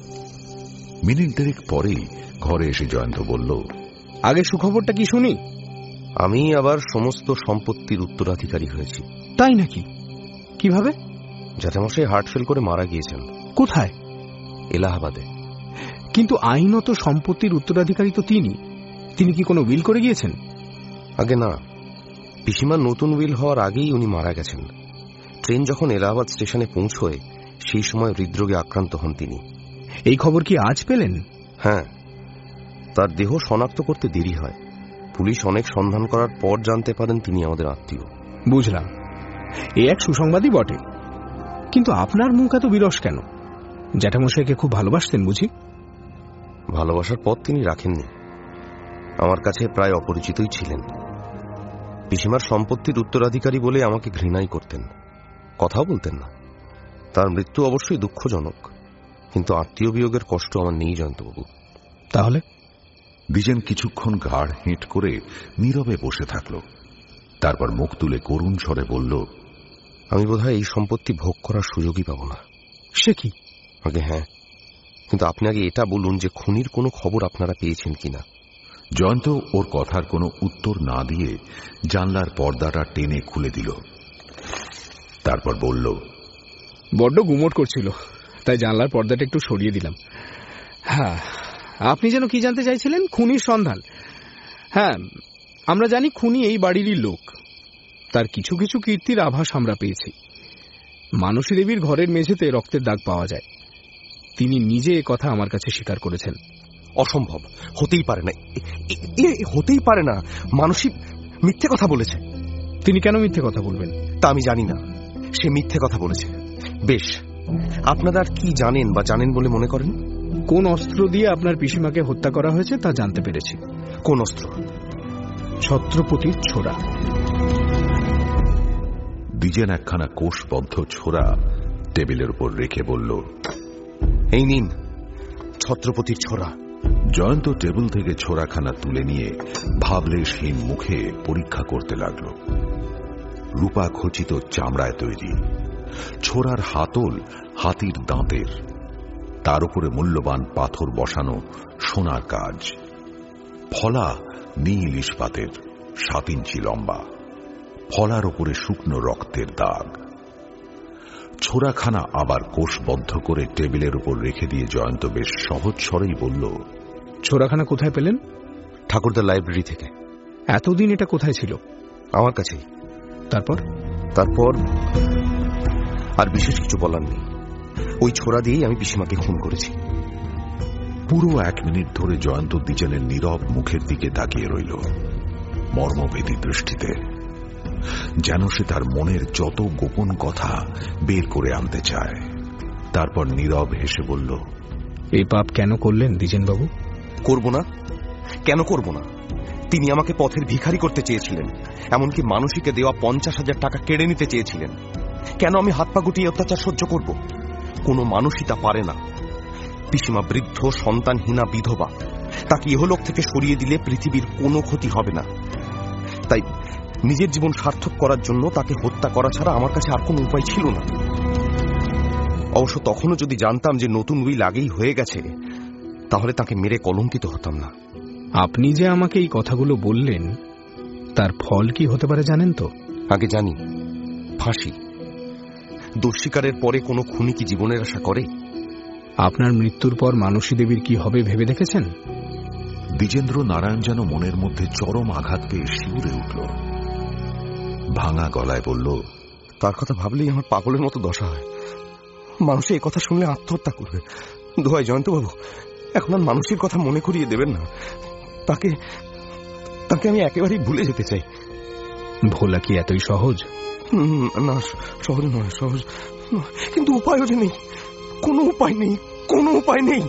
মিনিট দেড়েক পরেই ঘরে এসে জয়ন্ত বলল, আগে সুখবরটা কি শুনি। আমি আবার সমস্ত সম্পত্তির উত্তরাধিকারী হয়েছি। তাই নাকি? কিভাবে? জ্যাঠামশাই হার্ট ফেল করে মারা গিয়েছেন। কোথায়? এলাহাবাদে। কিন্তু আইনত সম্পত্তির উত্তরাধিকারী তো তিনি। তিনি কি কোনো উইল করে গিয়েছেন? আগে না, পিসিমার নতুন উইল হওয়ার আগেই উনি মারা গেছেন। ট্রেন যখন এলাহাবাদ স্টেশনে পৌঁছয় সেই সময় হৃদরোগে আক্রান্ত হন তিনি। এই খবর কি আজ পেলেন? হ্যাঁ, তার দেহ শনাক্ত করতে দেরি হয়। পুলিশ অনেক সন্ধান করার পর জানতে পারেন তিনি আমাদের আত্মীয়। বুঝলাম, এ এক সুসংবাদই বটে। কিন্তু আপনার মুখ এত বিরস কেন? জ্যাঠামশাইকে খুব ভালোবাসতেন বুঝি? ভালোবাসার পথ তিনি রাখেননি। আমার কাছে প্রায় অপরিচিতই ছিলেন। পিসিমার সম্পত্তির উত্তরাধিকারী বলে আমাকে ঘৃণাই করতেন, কথাও বলতেন না। তার মৃত্যু অবশ্যই দুঃখজনক, কিন্তু আত্মীয় বিয়োগের কষ্ট আমার নেই জয়ন্তবাবু। তাহলে? দ্বিজেন কিছুক্ষণ ঘাড় হেঁট করে নীরবে বসে থাকল। তারপর মুখ তুলে করুণ স্বরে বলল, আমি বোধহয় এই সম্পত্তি ভোগ করার সুযোগই পাব না। সে কি? আগে হ্যাঁ, কিন্তু আপনি আগে এটা বলুন যে খুনির কোনো খবর আপনারা পেয়েছেন কিনা। জয়ন্ত ওর কথার কোনো উত্তর না দিয়ে জানলার পর্দাটা টেনে খুলে দিল। তারপর বলল, বড্ড গুমোট করছিল, তাই জানলার পর্দাটা একটু সরিয়ে দিলাম। হ্যাঁ, আপনি যেন কি জানতে চাইছিলেন? খুনির সন্ধান। হ্যাঁ, আমরা জানি খুনি এই বাড়িরই লোক। তার কিছু কিছু কীর্তির আভাস আমরা পেয়েছি। মানসী দেবীর ঘরের মেঝেতে রক্তের দাগ পাওয়া যায়। তিনি নিজে এ কথা আমার কাছে স্বীকার করেছেন। অসম্ভব, হতেই পারে না, হতেই পারে না। মানসী মিথ্যে কথা বলেছে। তিনি কেন মিথ্যে কথা বলবেন তা আমি জানি না, সে মিথ্যে কথা বলেছে। বেশ, আপনারা আর কি জানেন বা জানেন বলে মনে করেন? কোন অস্ত্র দিয়ে আপনার পিসিমাকে হত্যা করা হয়েছে তা জানতে পেরেছি। কোন অস্ত্র? ছত্রপতির ছোরা। দ্বিজেন একখানা কোষবদ্ধ ছোরা টেবিলের উপর রেখে বলল, এই নিন ছত্রপতির ছোরা। জয়ন্ত টেবিল থেকে ছোরাখানা তুলে নিয়ে ভাবলেশহীন মুখে পরীক্ষা করতে লাগল। রূপা খচিত চামড়ায় তৈরি। ছোরার হাতল হাতির দাঁতের, তার উপরে মূল্যবান পাথর বসানো সোনার কাজ। ফলা নীল ইস্পাতের, সাত ইঞ্চি লম্বা। ফলার উপরে শুকনো রক্তের দাগ। ছোরাখানা আবার কোষবদ্ধ করে টেবিলের উপর রেখে দিয়ে জয়ন্ত বেশ সহজ স্বরেই বলল, ছোরাখানা কোথায় পেলেন? ঠাকুরদার লাইব্রেরি থেকে। এতদিন এটা কোথায় ছিল? আমার কাছেই। তারপর? তারপর আর বিশেষ কিছু বলার নেই। ওই ছোরা দিয়েই আমি পিসিমাকে খুন করেছি। পুরো এক মিনিট ধরে জয়ন্ত দ্বিজেনের নীরব মুখের দিকে তাকিয়ে রইল, মর্মভেদী দৃষ্টিতে, যেন সে তার মনের যত গোপন কথা বের করে আনতে চায়। তারপর নীরব হেসে বলল, এই পাপ কেন করলেন দ্বিজেন বাবু? করব না? কেন করব না? তিনি আমাকে পথের ভিখারি করতে চেয়েছিলেন, এমনকি মানসীকে দেওয়া পঞ্চাশ হাজার টাকা কেড়ে নিতে চেয়েছিলেন। কেন আমি হাত পা গুটিয়ে অত্যাচার সহ্য করব? কোনো মানুষই তা পারে না। পিসিমা বৃদ্ধ, সন্তানহীনা বিধবা। তাকে ইহলোক থেকে সরিয়ে দিলে পৃথিবীর কোনো ক্ষতি হবে না, তাই নিজের জীবন সার্থক করার জন্য তাকে হত্যা করা ছাড়া আমার কাছে আর কোনো উপায় ছিল না। অবশ্য তখনও যদি জানতাম যে নতুন উইল আগেই হয়ে গেছে, তাহলে তাকে মেরে কলঙ্কিত হতাম না। আপনি যে আমাকে এই কথাগুলো বললেন, তার ফল কি হতে পারে জানেন তো? আগে জানি, ফাঁসি। দোষ স্বীকারের পরে কোনো খুনি কি জীবনের আশা করে? আপনার মৃত্যুর পর মানসী দেবীর কি হবে ভেবে দেখেছেন? দ্বিজেন্দ্র নারায়ণ যেন মনের মধ্যে চরম আঘাত পেয়ে শিউরে উঠল। ভাঙা গলায় বলল, তার কথা ভাবলেই আমার পাগলের মতো দশা হয়। মানুষ এই কথা শুনলে আত্মহত্যা করবে। দোহাই জয়ন্তবাবু, এখন আর মানুষের কথা মনে করিয়ে দেবেন না। তাকে তাকে আমি একেবারেই ভুলে যেতে চাই। ভোলা কি এতই সহজ? না, সহজ নয়, সহজ নয়, কিন্তু উপায়ও যে নেই। কোনো উপায় নেই, কোনো উপায় নেই,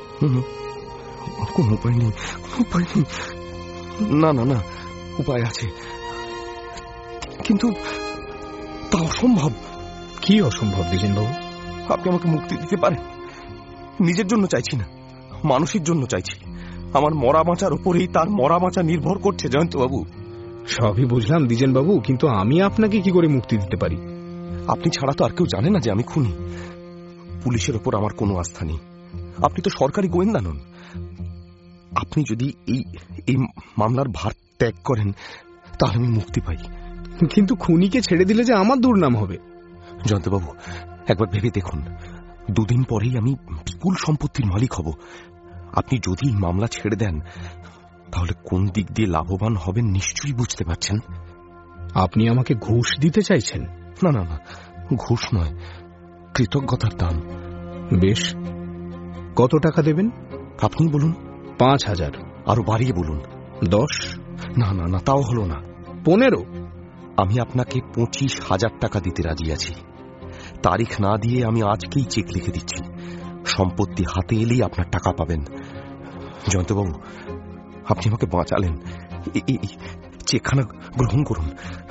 কোনো উপায় নেই, উপায় নেই। না না না, উপায় আছে, কিন্তু তা অসম্ভব। কি অসম্ভব দ্বিজেনবাবু? আপনি আমাকে মুক্তি দিতে পারেন? নিজের জন্য চাইছি না, মানুষের জন্য চাইছি। আমার মরা বাঁচার উপরেই তার মরা বাঁচা নির্ভর করছে জয়ন্তবাবু। সবই বুঝলাম দ্বিজেনবাবু, কিন্তু আমি আপনাকে কি করে মুক্তি দিতে পারি? আপনি ছাড়া তো আর কেউ জানে না যে আমি খুনি। পুলিশের ওপর আমার কোনো আস্থা নেই। আপনি তো সরকারি গোয়েন্দা নন। আপনি যদি এই এই মামলার ভার ত্যাগ করেন, তাহলে আমি মুক্তি পাই। কিন্তু খুনিকে ছেড়ে দিলে যে আমার দুর্নাম হবে। জয়ন্তবাবু, একবার ভেবে দেখুন, দুদিন পরেই আমি বিপুল সম্পত্তির মালিক হব। আপনি যদি এই মামলা ছেড়ে দেন, তাহলে কোন দিক দিয়ে লাভবান হবেন নিশ্চয়ই বুঝতে পারছেন। আপনি আমাকে ঘুষ দিতে চাইছেন? না না না, ঘুষ নয়, কৃতজ্ঞতার দান। বেশ, কত টাকা দেবেন? আপনি বলুন। পাঁচ হাজার। আরো বাড়িয়ে বলুন। দশ। না না না, তাও হলো না। পনেরো। আমি আপনাকে পঁচিশ হাজার টাকা দিতে রাজি আছি। তারিখ না দিয়ে আমি আজকেই চেক লিখে দিচ্ছি। সম্পত্তি হাতে এলেই আপনার টাকা পাবেন। জয়ন্তবাবু, আপনি আমাকে বাঁচালেন। এই চেকখানা গ্রহণ করুন।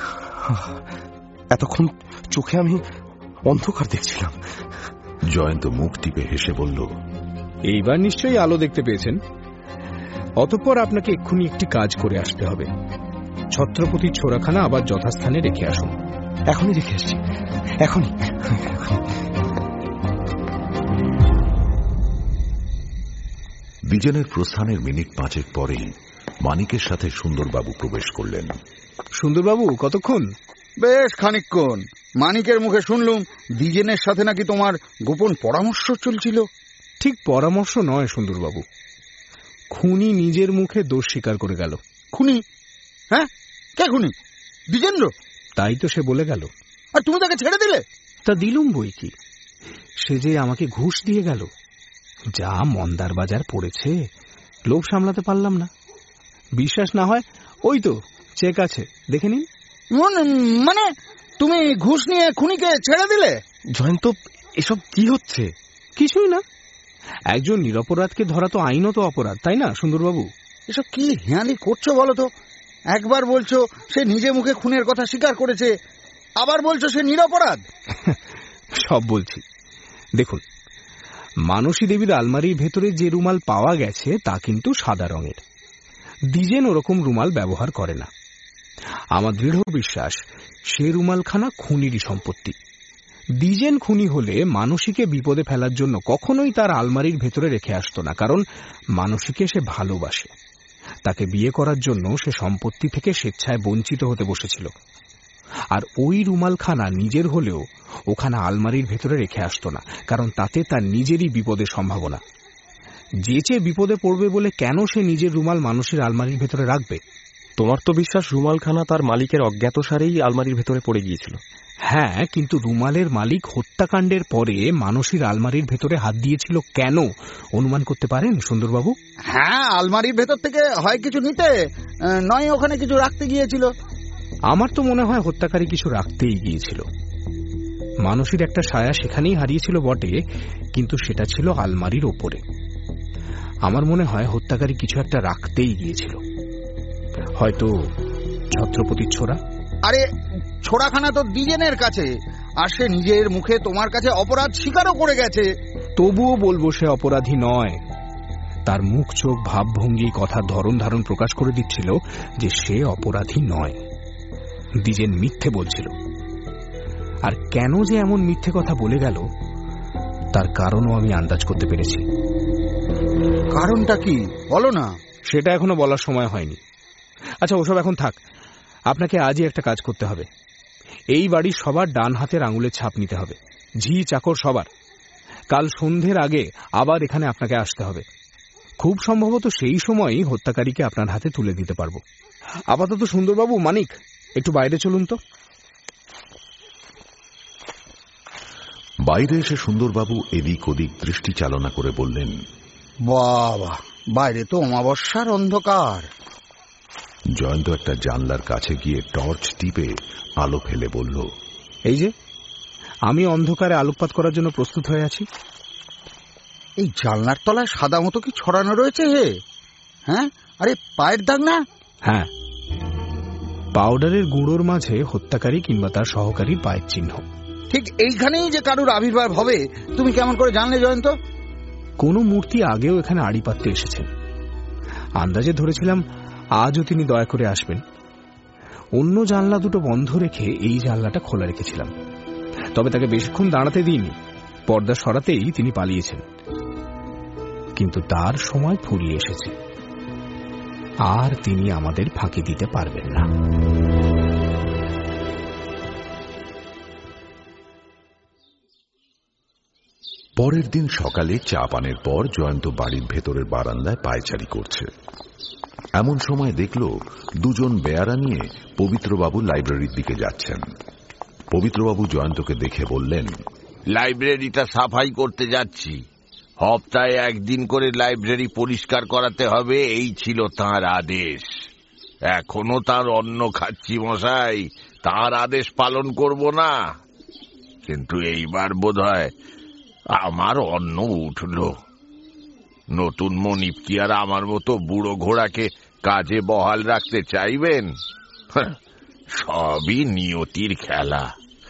এতক্ষণ চোখে আমি অন্ধকার দেখছিলাম। জয়ন্ত মুখ টিপে হেসে বলল, এইবার নিশ্চয়ই আলো দেখতে পেয়েছেন। অতঃপর আপনাকে এক্ষুনি একটি কাজ করে আসতে হবে। ছত্রপতির ছোরাখানা আবার যথাস্থানে রেখে আসুন। এখনই রেখে আসছি, এখনই। দ্বিজেনের প্রস্থানের মিনিট পাঁচেক পরেই মানিকের সাথে সুন্দরবাবু প্রবেশ করলেন। সুন্দরবাবু, কতক্ষণ? বেশ খানিকক্ষণ। মানিকের মুখে শুনলুম দ্বিজেনের সাথে নাকি তোমার গোপন পরামর্শ চলছিল। ঠিক পরামর্শ নয় সুন্দরবাবু, খুনি নিজের মুখে দোষ স্বীকার করে গেল। খুনি? হ্যাঁ, কে খুনি? দ্বিজেন্দ্র? তাই তো সে বলে গেল। আর তুমি তাকে ছেড়ে দিলে? তা দিলুম বই কি, সে যে আমাকে ঘুষ দিয়ে গেল। যা মন্দার বাজার পড়েছে, লোভ সামলাতে পারলাম না। বিশ্বাস না হয় ওই তো চেক আছে, দেখে নিন। মানে তুমি ঘুষ নিয়ে খুনিকে ছেড়ে দিলে? জয়ন্ত, এসব কি হচ্ছে? কিছুই না, একজন নিরপরাধকে ধরা তো আইনত অপরাধ, তাই না সুন্দরবাবু? এসব কি হেয়ালি করছো বলো তো? একবার বলছো সে নিজে মুখে খুনের কথা স্বীকার করেছে, আবার বলছো সে নিরপরাধ। সব বলছি। দেখুন, মানসী দেবীর আলমারির ভেতরে যে রুমাল পাওয়া গেছে তা কিন্তু সাদা রঙের। দ্বিজেন ওরকম রুমাল ব্যবহার করে না। আমার দৃঢ় বিশ্বাস সে রুমালখানা খুনিরই সম্পত্তি। দ্বিজেন খুনি হলে মানসীকে বিপদে ফেলার জন্য কখনোই তার আলমারির ভেতরে রেখে আসতো না, কারণ মানসীকে সে ভালোবাসে। তাকে বিয়ে করার জন্য সে সম্পত্তি থেকে স্বেচ্ছায় বঞ্চিত হতে বসেছিল। আর ওই রুমালখানা নিজের হলেও ওখানে আলমারির ভেতরে রেখে আসতো না, কারণ তাতে তার নিজেরই বিপদের সম্ভাবনা। যেচে বিপদে পড়বে বলে কেন সে নিজের রুমাল মানসীর আলমারির ভেতরে রাখবে? তোমার তো বিশ্বাস রুমালখানা তার মালিকের অজ্ঞাতসারেই আলমারির ভেতরে পড়ে গিয়েছিল। হ্যাঁ, কিন্তু রুমালের মালিক হত্যাকাণ্ডের পরে মানসীর আলমারির ভেতরে হাত দিয়েছিল কেন অনুমান করতে পারেন সুন্দরবাবু? হ্যাঁ, আলমারির ভেতর থেকে হয় কিছু নিতে, নয় ওখানে কিছু রাখতে গিয়েছিল। আমার তো মনে হয় হত্যাকারী কিছু রাখতেই গিয়েছিল। মানসীর একটা সায়া সেখানেই হারিয়েছিল বটে, কিন্তু সেটা ছিল আলমারির ওপরে। আমার মনে হয় হত্যাকারী কিছু একটা রাখতেই গিয়েছিল, হয়তো ছত্রপতির ছোরা। আরে ছোড়াখানা তো দ্বিজেনের কাছে, আর সে নিজের মুখে তোমার কাছে অপরাধ স্বীকারও করে গেছে। তবুও বলবো সে অপরাধী নয়। তার মুখ চোখ ভাবভঙ্গি কথার ধরন ধারণ প্রকাশ করে দিচ্ছিল যে সে অপরাধী নয়। দ্বিজেন মিথ্যে বলছিল। আর কেন যে এমন মিথ্যে কথা বলে গেল তার কারণও আমি আন্দাজ করতে পেরেছি। কারণটা কি বলো না? সেটা এখনো বলার সময় হয়নি। আচ্ছা, ওসব এখন থাক। আপনাকে আজই একটা কাজ করতে হবে। এই বাড়ির সবার ডান হাতের আঙুলের ছাপ নিতে হবে, ঝি চাকর সবার। কাল সন্ধ্যের আগে আবার এখানে আপনাকে আসতে হবে। খুব সম্ভবত সেই সময়ই হত্যাকারীকে আপনার হাতে তুলে দিতে পারবো। আপাতত সুন্দরবাবু, মানিক, একটু বাইরে চলুন তো। বাইরে এসে সুন্দরবাবু এদিক ওদিক দৃষ্টি চালনা করে বললেন, বাবা, বাইরে তো অমাবস্যার অন্ধকার। জয়ন্ত একটা জানলার কাছে গিয়ে টর্চ টিপে আলো ফেলে বলল, এই যে আমি অন্ধকারে আলোকপাত করার জন্য প্রস্তুত হয়ে আছি। এই জানলার তলায় সাদা মতো কি ছড়ানো রয়েছে হে? হ্যাঁ, আরে পায়ের দাগ না? হ্যাঁ, পাউডারের গুঁড়োর মাঝে হত্যাকারী কিংবা তার সহকারীর পায়ের চিহ্ন। ঠিক এইখানেই যে কারুর আবির্ভাব হবে তুমি কেমন করে জানলে জয়ন্ত? কোন মূর্তি আগেও এখানে আড়ি পাততে এসেছেন। আন্দাজে ধরেছিলাম আজও তিনি দয়া করে আসবেন। অন্য জানলা দুটো বন্ধ রেখে এই জানলাটা খোলা রেখেছিলাম। তবে তাকে বেশিক্ষণ দাঁড়াতে দিইনি। পর্দা সরাতেই তিনি পালিয়েছেন। কিন্তু তার সময় ফুরিয়ে এসেছে, আর তিনি আমাদের ফাঁকি দিতে পারবেন না। পরের দিন সকালে চা পানের পর জয়ন্ত বাড়ির ভেতরের বারান্দায় পায়চারি করছে। এমন সময় দেখল দুজন বেয়ারা নিয়ে পবিত্রবাবু লাইব্রেরির দিকে যাচ্ছেন। পবিত্রবাবু জয়ন্তকে দেখে বললেন, লাইব্রেরিটা সাফাই করতে যাচ্ছি। সপ্তাহে একদিন করে লাইব্রেরি পরিষ্কার করাতে হবে, এই ছিল তাঁর আদেশ। এখনো তার অন্ন খাচ্ছি মশাই, তার আদেশ পালন করব না। কিন্তু এইবার বোধহয় আমার অন্ন উঠল। নতুন মনিব কি আর আমার মতো বুড়ো ঘোড়াকে কাজে বহাল রাখতে চাইবেন? সবই নিয়তির খেলা।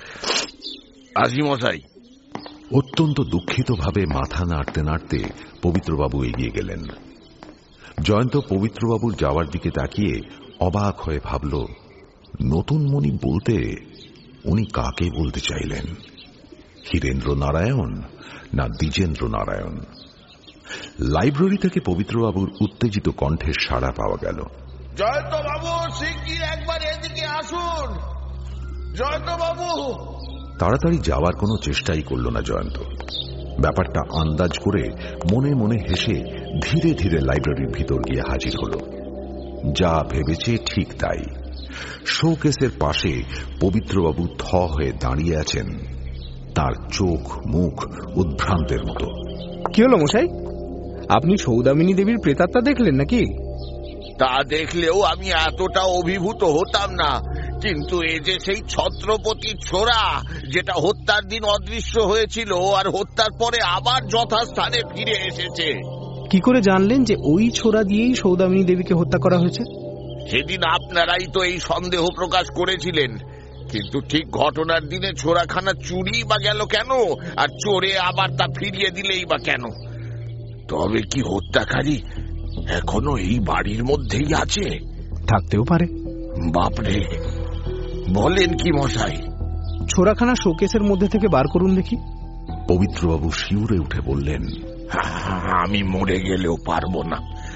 আজি মশাই। অত্যন্ত দুঃখিতভাবে মাথা নাড়তে নাড়তে পবিত্রবাবু এগিয়ে গেলেন। জয়ন্ত পবিত্রবাবুর যাওয়ার দিকে তাকিয়ে অবাক হয়ে ভাবল, নতুন মনিব বলতে উনি কাকে বলতে চাইলেন? হীরেন্দ্র নারায়ণ না দ্বিজেন্দ্র নারায়ণ? লাইব্রেরি থেকে পবিত্রবাবুর উত্তেজিত কণ্ঠের সাড়া পাওয়া গেল। জয়ন্ত বাবু, শিগগির একবার এদিকে আসুন। জয়ন্ত বাবু। তাড়াতাড়ি যাওয়ার কোনো চেষ্টাই করল না জয়ন্ত। ব্যাপারটা আন্দাজ করে মনে মনে হেসে ধীরে ধীরে লাইব্রেরির ভিতর গিয়ে হাজির হল। যা ভেবেছে ঠিক তাই। শোকেসের পাশে পবিত্রবাবু থ হয়ে দাঁড়িয়ে আছেন, তার চোখ মুখ উদ্ভ্রান্তের মতো। কি হলো মশাই, আপনি সৌদামিনী দেবীর প্রেতাত্মা দেখলেন নাকি? তা দেখলেও আমি এতটা অভিভূত হতাম না। কিন্তু এ যে সেই ছত্রপতির ছোড়া, যেটা হত্যার দিন অদৃশ্য হয়েছিল আর হত্যার পরে আবার যথাস্থানে ফিরে এসেছে। কি করে জানলেন যে ওই ছোড়া দিয়েই সৌদামিনী দেবীকে হত্যা করা হয়েছে? সেদিন আপনারাই তো এই সন্দেহ প্রকাশ করেছিলেন। কিন্তু ঠিক ঘটনার দিনে ছোড়াখানা চুরি বা গেল কেন, আর চোরে আবার তা ফিরিয়ে দিলেই বা কেন? তবে কি হত্যাকারী এখনো এই বাড়ির মধ্যেই আছে? থাকতেও পারে। বাপরে, বলেন কি মশাই? ছোড়াখানা শোকেসের মধ্যে থেকে বার করুন দেখি। পবিত্রবাবু শিউরে উঠে বললেন, আমি মরে গেলেও পারবো না।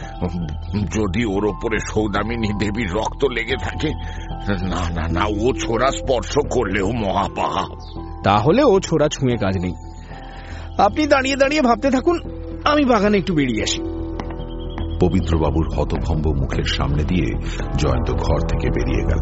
যদি ওর ওপরে সৌদামিনী দেবীর রক্ত লেগে থাকে, না না না, ও ছোড়া স্পর্শ করলেও মহাপাপ। তাহলে ও ছোড়া ছুঁয়ে কাজ নেই। আপনি দাঁড়িয়ে দাঁড়িয়ে ভাবতে থাকুন, আমি বাগানে একটু বেরিয়ে আসি। পবিত্রবাবুর হতভম্ব মুখের সামনে দিয়ে জয়ন্ত ঘর থেকে বেরিয়ে গেল।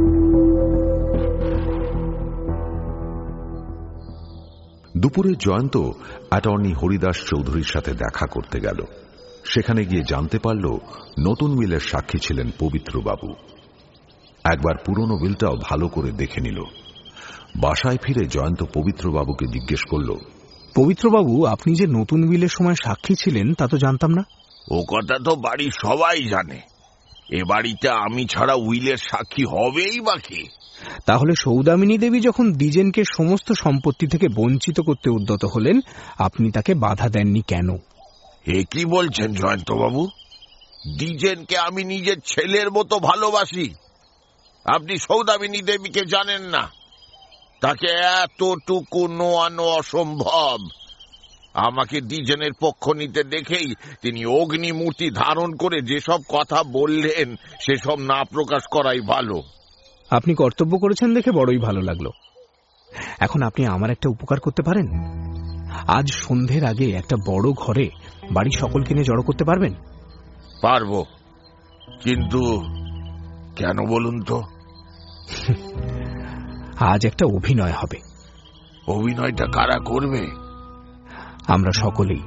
দুপুরে জয়ন্ত অ্যাটর্নি হরিদাস চৌধুরীর সাথে দেখা করতে গেল। সেখানে গিয়ে জানতে পারল নতুন উইলের সাক্ষী ছিলেন পবিত্রবাবু। একবার পুরনো উইলটাও ভালো করে দেখে নিল। বাসায় ফিরে জয়ন্ত পবিত্রবাবুকে জিজ্ঞেস করল, পবিত্রবাবু, আপনি যে নতুন উইলের সময় সাক্ষী ছিলেন তা তো জানতাম না। ও কথা তো বাড়ির সবাই জানে। এ বাড়িতে আমি ছাড়া উইলের সাক্ষী হবেই বা কে? তাহলে সৌদামিনী দেবী যখন দ্বিজেনকে সমস্ত সম্পত্তি থেকে বঞ্চিত করতে উদ্যত হলেন, আপনি তাকে বাধা দেননি কেন? এ কি বলছেন জয়ন্তবাবু? দ্বিজেনকে আমি নিজের ছেলের মতো ভালোবাসি। আপনি সৌদামিনী দেবীকে জানেন না। তাকে এতটুকু নোয়ানো অসম্ভব। আমাকে দ্বিজেনের পক্ষ নিতে দেখেই তিনি অগ্নিমূর্তি ধারণ করে যেসব কথা বললেন সেসব না প্রকাশ করাই ভালো। আপনি কর্তব্য করেছেন দেখে বড়ই ভালো লাগলো। এখন আপনি আমার একটা উপকার করতে পারেন? আজ সন্ধ্যের আগে একটা বড় ঘরে বাড়ির সকলকে নিয়ে জড়ো করতে পারবেন? পারবো, কিন্তু কেন বলুন তো? আজ একটা অভিনয় হবে। অভিনয়টা কারা করবে? আমরা সকলেই।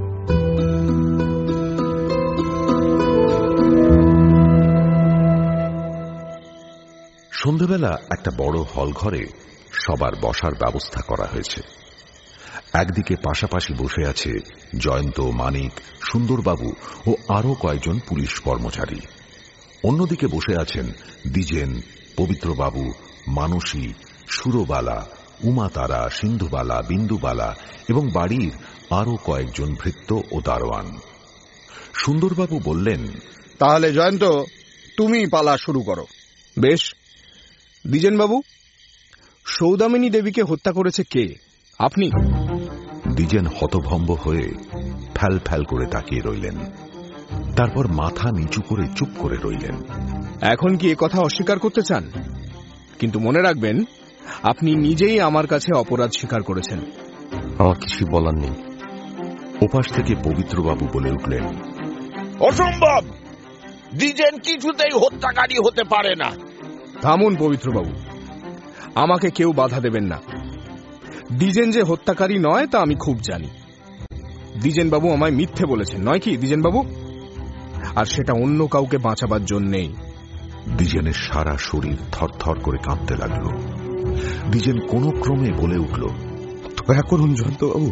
সন্ধ্যাবেলা একটা বড় হল ঘরে সবার বসার ব্যবস্থা করা হয়েছে। একদিকে পাশাপাশি বসে আছে জয়ন্ত, মানিক, সুন্দরবাবু ও আরো কয়েকজন পুলিশ কর্মচারী। অন্যদিকে বসে আছেন দ্বিজেন, পবিত্রবাবু, মানসী, সুরবালা, উমাতারা, সিন্ধুবালা, বিন্দুবালা এবং বাড়ির আরো কয়েকজন ভৃত্য ও দারোয়ান। সুন্দরবাবু বললেন, তাহলে জয়ন্ত, তুমি পালা শুরু করো। বেশ। দ্বিজেনবাবু, সৌদামিনী দেবীকে হত্যা করেছে কে? আপনি? দ্বিজেন হতভম্ব হয়ে ফ্যাল ফ্যাল করে তাকিয়ে রইলেন। তারপর মাথা নিচু করে চুপ করে রইলেন। এখন কি এ কথা অস্বীকার করতে চান? কিন্তু মনে রাখবেন, আপনি নিজেই আমার কাছে অপরাধ স্বীকার করেছেন। আমার কিছু বলার নেই। ওপাশ থেকে পবিত্রবাবু বলে উঠলেন, অসম্ভব! দ্বিজেন কিছুতেই হত্যাকারী হতে পারে না। থামুন পবিত্রবাবু, আমাকে কেউ বাধা দেবেন না। দ্বিজেন যে হত্যাকারী নয় তা আমি খুব জানি। দ্বিজেনবাবু আমায় মিথ্যে বলেছেন, নয় কি দ্বিজেনবাবু? আর সেটা অন্য কাউকে বাঁচাবার জন্যেই। দ্বিজেনের সারা শরীর থরথর করে কাঁপতে লাগল। দ্বিজেন কোন ক্রমে বলে উঠল, দয়া করুন জয়ন্তবাবু,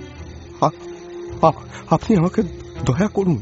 আপনি আমাকে দয়া করুন।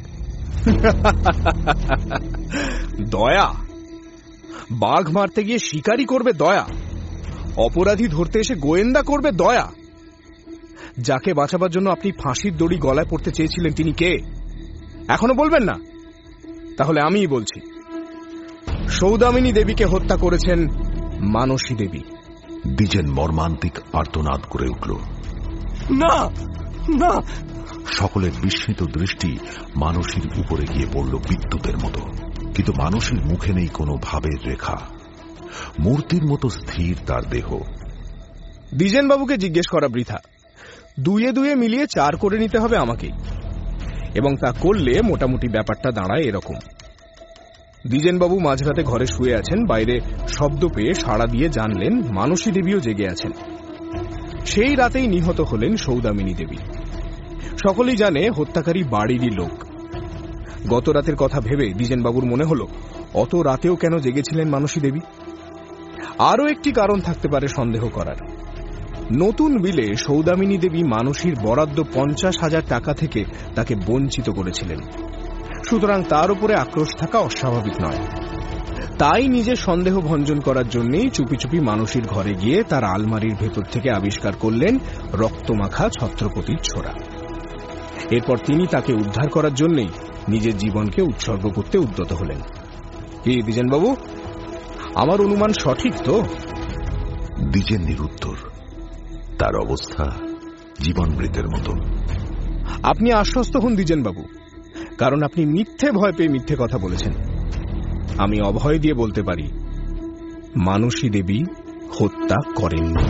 দয়া? বাঘ মারতে গিয়ে শিকারি করবে দয়া? অপরাধী ধরতে এসে গোয়েন্দা করবে দয়া? যাকে বাঁচাবার জন্য আপনি ফাঁসির দড়ি গলায় পড়তে চেয়েছিলেন তিনি কে? এখনো বলবেন না? তাহলে আমিই বলছি। সৌদামিনী দেবীকে হত্যা করেছেন মানসী দেবী। দ্বিজেন মর্মান্তিক আর্তনাদ করে উঠল। না না! সকলের বিস্মিত দৃষ্টি মানসীর উপরে গিয়ে পড়ল বিদ্যুতের মতো। কিন্তু মানসীর মুখে নেই কোনো ভাবের রেখা। মূর্তির মতো স্থির তার দেহ। দ্বিজেনবাবুকে জিজ্ঞেস করা বৃথা। দুয়ে দুয়ে মিলিয়ে চার করে নিতে হবে আমাকেই, এবং তা করলে মোটামুটি ব্যাপারটা দাঁড়ায় এরকম। দ্বিজেনবাবু মাঝরাতে ঘরে শুয়ে আছেন। বাইরে শব্দ পেয়ে সাড়া দিয়ে জানলেন মানসী দেবীও জেগে আছেন। সেই রাতেই নিহত হলেন সৌদামিনী দেবী। সকলেই জানে হত্যাকারী বাড়িরই লোক। গত রাতের কথা ভেবে দ্বিজেনবাবুর মনে হল, অত রাতেও কেন জেগেছিলেন মানসী দেবী? আরও একটি কারণ থাকতে পারে সন্দেহ করার। নতুন বিলে সৌদামিনী দেবী মানসীর বরাদ্দ পঞ্চাশ হাজার টাকা থেকে তাকে বঞ্চিত করেছিলেন। সুতরাং তার উপরে আক্রোশ থাকা অস্বাভাবিক নয়। তাই নিজের সন্দেহ ভঞ্জন করার জন্যই চুপি চুপি মানসীর ঘরে গিয়ে তার আলমারির ভেতর থেকে আবিষ্কার করলেন রক্তমাখা ছত্রপতির ছোরা। এরপর তিনি তাকে উদ্ধার করার জন্যই নিজের জীবনকে উৎসর্গ করতে উদ্যত হলেন। কি দ্বিজেনবাবু, আমার অনুমান সঠিক তো? দ্বিজেন নিরুত্তর। তার অবস্থা জীবনমৃতের মতো। আপনি আশ্বস্ত হন দ্বিজেনবাবু, কারণ আপনি মিথ্যে ভয় পেয়ে মিথ্যে কথা বলেছেন। আমি অভয় দিয়ে বলতে পারি, মানসী দেবী হত্যা করেননি।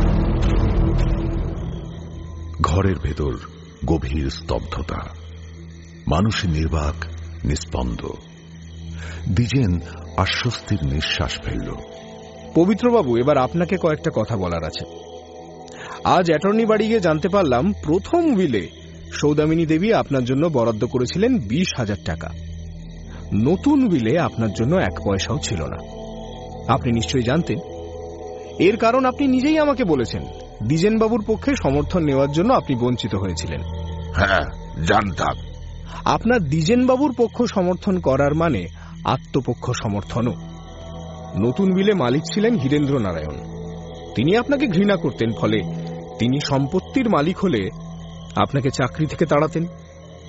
ঘরের ভেতর গভীর স্তব্ধতা। মানসী নির্বাক, নিস্পন্দ। দ্বিজেন আশ্বস্তির নিঃশ্বাস ফেলল। পবিত্রবাবু, এবার আপনাকে কয়েকটা কথা বলার আছে। আজ অ্যাটর্নি বাড়ি গিয়ে জানতে পারলাম প্রথম উইলে সৌদামিনী দেবী আপনার জন্য বরাদ্দ করেছিলেন বিশ হাজার টাকা। নতুন উইলে আপনার জন্য এক পয়সাও ছিল না। আপনি নিশ্চয়ই জানতেন। এর কারণ আপনি নিজেই আমাকে বলেছেন। দ্বিজেনবাবুর পক্ষে সমর্থন নেওয়ার জন্য আপনি বঞ্চিত হয়েছিলেন। হ্যাঁ, জানতাম। আপনার দ্বিজেনবাবুর পক্ষ সমর্থন করার মানে আত্মপক্ষ সমর্থনও। নতুন বিলে মালিক ছিলেন হীরেন্দ্র নারায়ণ। তিনি আপনাকে ঘৃণা করতেন, ফলে তিনি সম্পত্তির মালিক হলে আপনাকে চাকরি থেকে তাড়াতেন।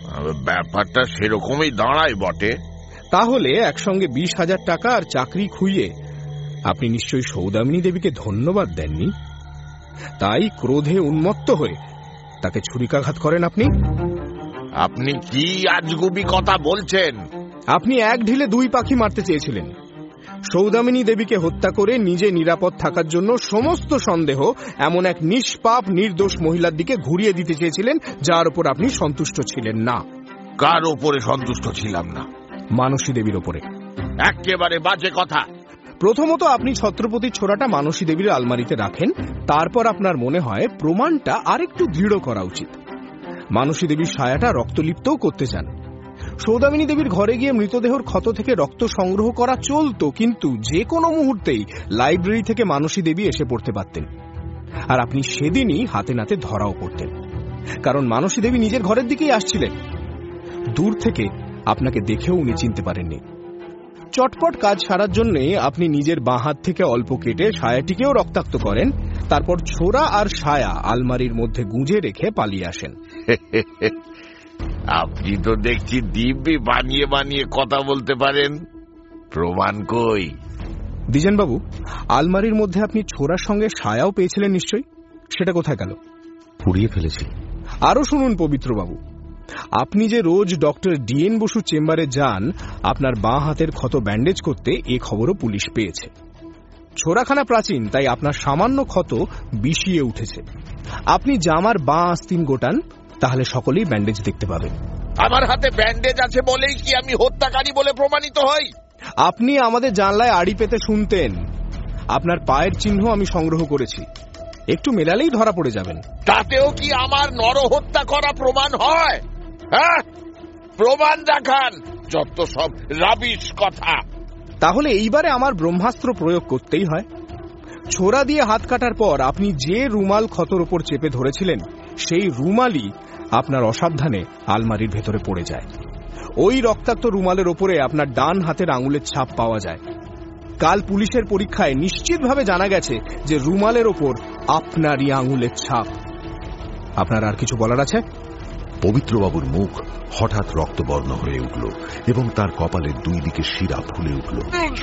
ব্যাপারটা সেরকমই দাঁড়ায় বটে। তাহলে একসঙ্গে বিশ হাজার টাকা আর চাকরি খুইয়ে আপনি নিশ্চয়ই সৌদামিনী দেবীকে ধন্যবাদ দেননি, তাই ক্রোধে উন্মত্ত হয়ে তাকে ছুরিকাঘাত করেন আপনি। আপনি কি আজগুবি কথা বলছেন? আপনি এক ঢিলে দুই পাখি মারতে চেয়েছিলেন। সৌদামিনী দেবীকে হত্যা করে নিজে নিরাপদ থাকার জন্য সমস্ত সন্দেহ এমন এক নিষ্পাপ নির্দোষ মহিলার দিকে ঘুরিয়ে দিতে চেয়েছিলেন, যার উপর আপনি সন্তুষ্ট ছিলেন না। কার উপরে সন্তুষ্ট ছিলাম না? মানসী দেবীর উপরে। একেবারে বাজে কথা। প্রথমত আপনি ছত্রপতির ছোরাটা মানসী দেবীর আলমারিতে রাখেন, তারপর আপনার মনে হয় প্রমাণটা আরেকটু দৃঢ় করা উচিত। মানসী দেবীর ছায়াটা রক্তলিপ্তও করতে চান। সৌদামিনী দেবীর ঘরে গিয়ে মৃতদেহর ক্ষত থেকে রক্ত সংগ্রহ করা চলত, কিন্তু যে কোনো মুহূর্তেই লাইব্রেরি থেকে মানসী দেবী এসে পড়তে পারতেন, আর আপনি সেদিনই হাতে নাতে ধরাও পড়তেন, কারণ মানসী দেবী নিজের ঘরের দিকেই আসছিলেন। দূর থেকে আপনাকে দেখেও উনি চিনতে পারেননি। চটপট কাজ সারার জন্য আপনি নিজের বাঁ হাত থেকে অল্প কেটে ছায়াটিকেও রক্তাক্ত করেন, তারপর ছোরা আর ছায়া আলমারির মধ্যে গুঁজে রেখে পালিয়ে আসেন। আপনি তো দেখছি দিব্যি বানিয়ে বানিয়ে কথা বলতে পারেন। প্রমাণ কই? দ্বিজেনবাবু, আলমারির মধ্যে আপনি ছোরার সঙ্গে ছায়াও পেয়েছিলেন নিশ্চয়ই, সেটা কোথায় গেল? পুড়িয়ে ফেলেছি। আরো শুনুন পবিত্রবাবু, আপনি যে রোজ ডক্টর ডিএন বসুর চেম্বারে যান আপনার বাঁ হাতের ক্ষত ব্যান্ডেজ করতে, এ খবরও পুলিশ পেয়েছে। ছোরাখানা প্রাচীন, তাই আপনার সামান্য ক্ষত বিষিয়ে উঠেছে। আপনি জামার বাঁ আস্তিন গোটান, তাহলে সকলেই ব্যান্ডেজ দেখতে পাবেন। আমার হাতে ব্যান্ডেজ আছে বলেই কি আমি হত্যাকারী বলে প্রমাণিত হই? আপনি আমাদের জানলায় আড়ি পেতে শুনতেন। আপনার পায়ের চিহ্ন আমি সংগ্রহ করেছি, একটু মেলালেই ধরা পড়ে যাবেন। তাতেও কি আমার নরহত্যা করা প্রমাণ হয়? হ্যাঁ, প্রমাণ দেখান। যত সব রাবিশ কথা। তাহলে এইবারে আমার ব্রহ্মাস্ত্র প্রয়োগ করতেই হয়। ছোরা দিয়ে হাত কাটার পর আপনি যে রুমাল ক্ষতর ওপর চেপে ধরেছিলেন, সেই রুমালই আপনার অসাবধানে আলমারির ভেতরে পড়ে যায়। ওই রক্তাক্ত রুমালের ওপরে আপনার ডান হাতের আঙুলের ছাপ পাওয়া যায়। কাল পুলিশের পরীক্ষায় নিশ্চিতভাবে জানা গেছে যে রুমালের ওপর আপনারই আঙুলের ছাপ। আপনার আর কিছু বলার আছে? পবিত্রবাবুর মুখ হঠাৎ রক্তবর্ণ হয়ে উঠল এবং তার কপালের দুই দিকে শিরা ফুলে উঠল।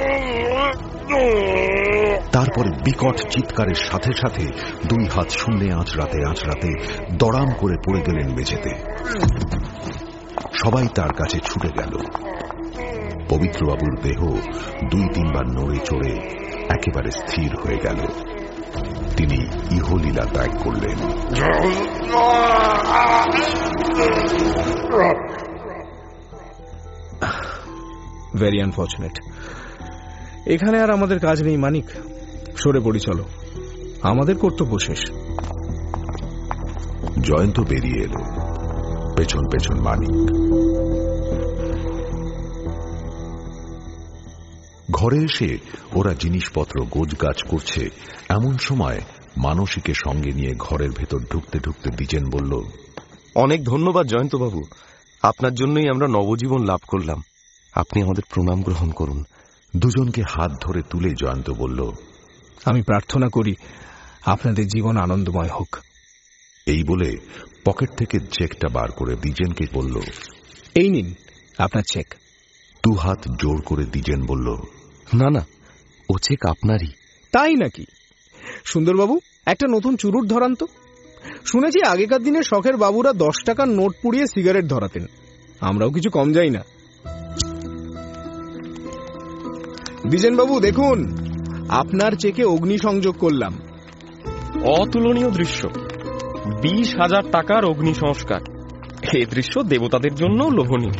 তারপরে বিকট চিৎকারের সাথে সাথে দুই হাত শূন্যে আঁচড়াতে আঁচড়াতে দড়াম করে পড়ে গেলেন মেঝেতে। সবাই তার কাছে ছুটে গেল। পবিত্রবাবুর দেহ দুই তিনবার নড়ে চড়ে একেবারে স্থির হয়ে গেল। তিনি ইহলীলা ত্যাগ করলেন। Very unfortunate. এখানে আর আমাদের কাজ নেই মানিক, সরে পড়ি চলো, আমাদের কর্তব্য শেষ। জয়ন্ত বেরিয়ে এলো, পেছন পেছন মানিক। ঘরে এসে ওরা জিনিসপত্র গোছগাছ করছে, এমন সময় মানসীকে সঙ্গে নিয়ে ঘরের ভেতর ঢুকতে ঢুকতে দ্বিজেন বলল, অনেক ধন্যবাদ জয়ন্তবাবু, আপনার জন্যই আমরা নবজীবন লাভ করলাম। আপনি আমাদের প্রণাম গ্রহণ করুন। দুজনকে হাত ধরে তুলে জয়ন্ত বলল, আমি প্রার্থনা করি আপনাদের জীবন আনন্দময় হোক। এই বলে পকেট থেকে চেকটা বার করে দ্বিজেনকে বলল, এই নিন আপনার চেক। দু হাত জোর করে দ্বিজেন বলল, না না, ও চেক আপনারই। তাই নাকি? সুন্দরবাবু, একটা নতুন চুরুট ধরান তো। শুনেছি আগেকার দিনে শখের বাবুরা দশ টাকার নোট পুড়িয়ে সিগারেট ধরাতেন, আমরাও কিছু কম যাই না। দ্বিজেনবাবু দেখুন, আপনার চেকে অগ্নি সংযোগ করলাম। অতুলনীয় দৃশ্য, বিশ হাজার টাকার অগ্নি সংস্কার। এই দৃশ্য দেবতাদের জন্য লোভনীয়।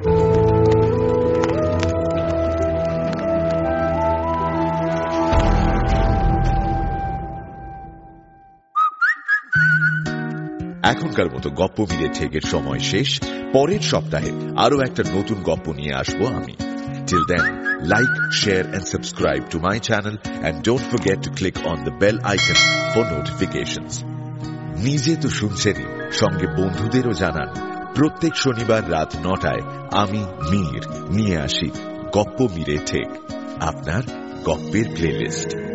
এখনকার মতো গপ্প মিলে ঠেকের সময় শেষ। পরের সপ্তাহে আরো একটা নতুন গপ্প নিয়ে আসবো আমি। Till then, like, share and subscribe to my channel and don't forget to click on the bell icon for notifications. নিজে তো শুনছেনই, সঙ্গে বন্ধুদেরও জানান। প্রত্যেক শনিবার রাত নটায় আমি মীর নিয়ে আসি গপ্প মিলে ঠেক, আপনার গপ্পের প্লেলিস্ট।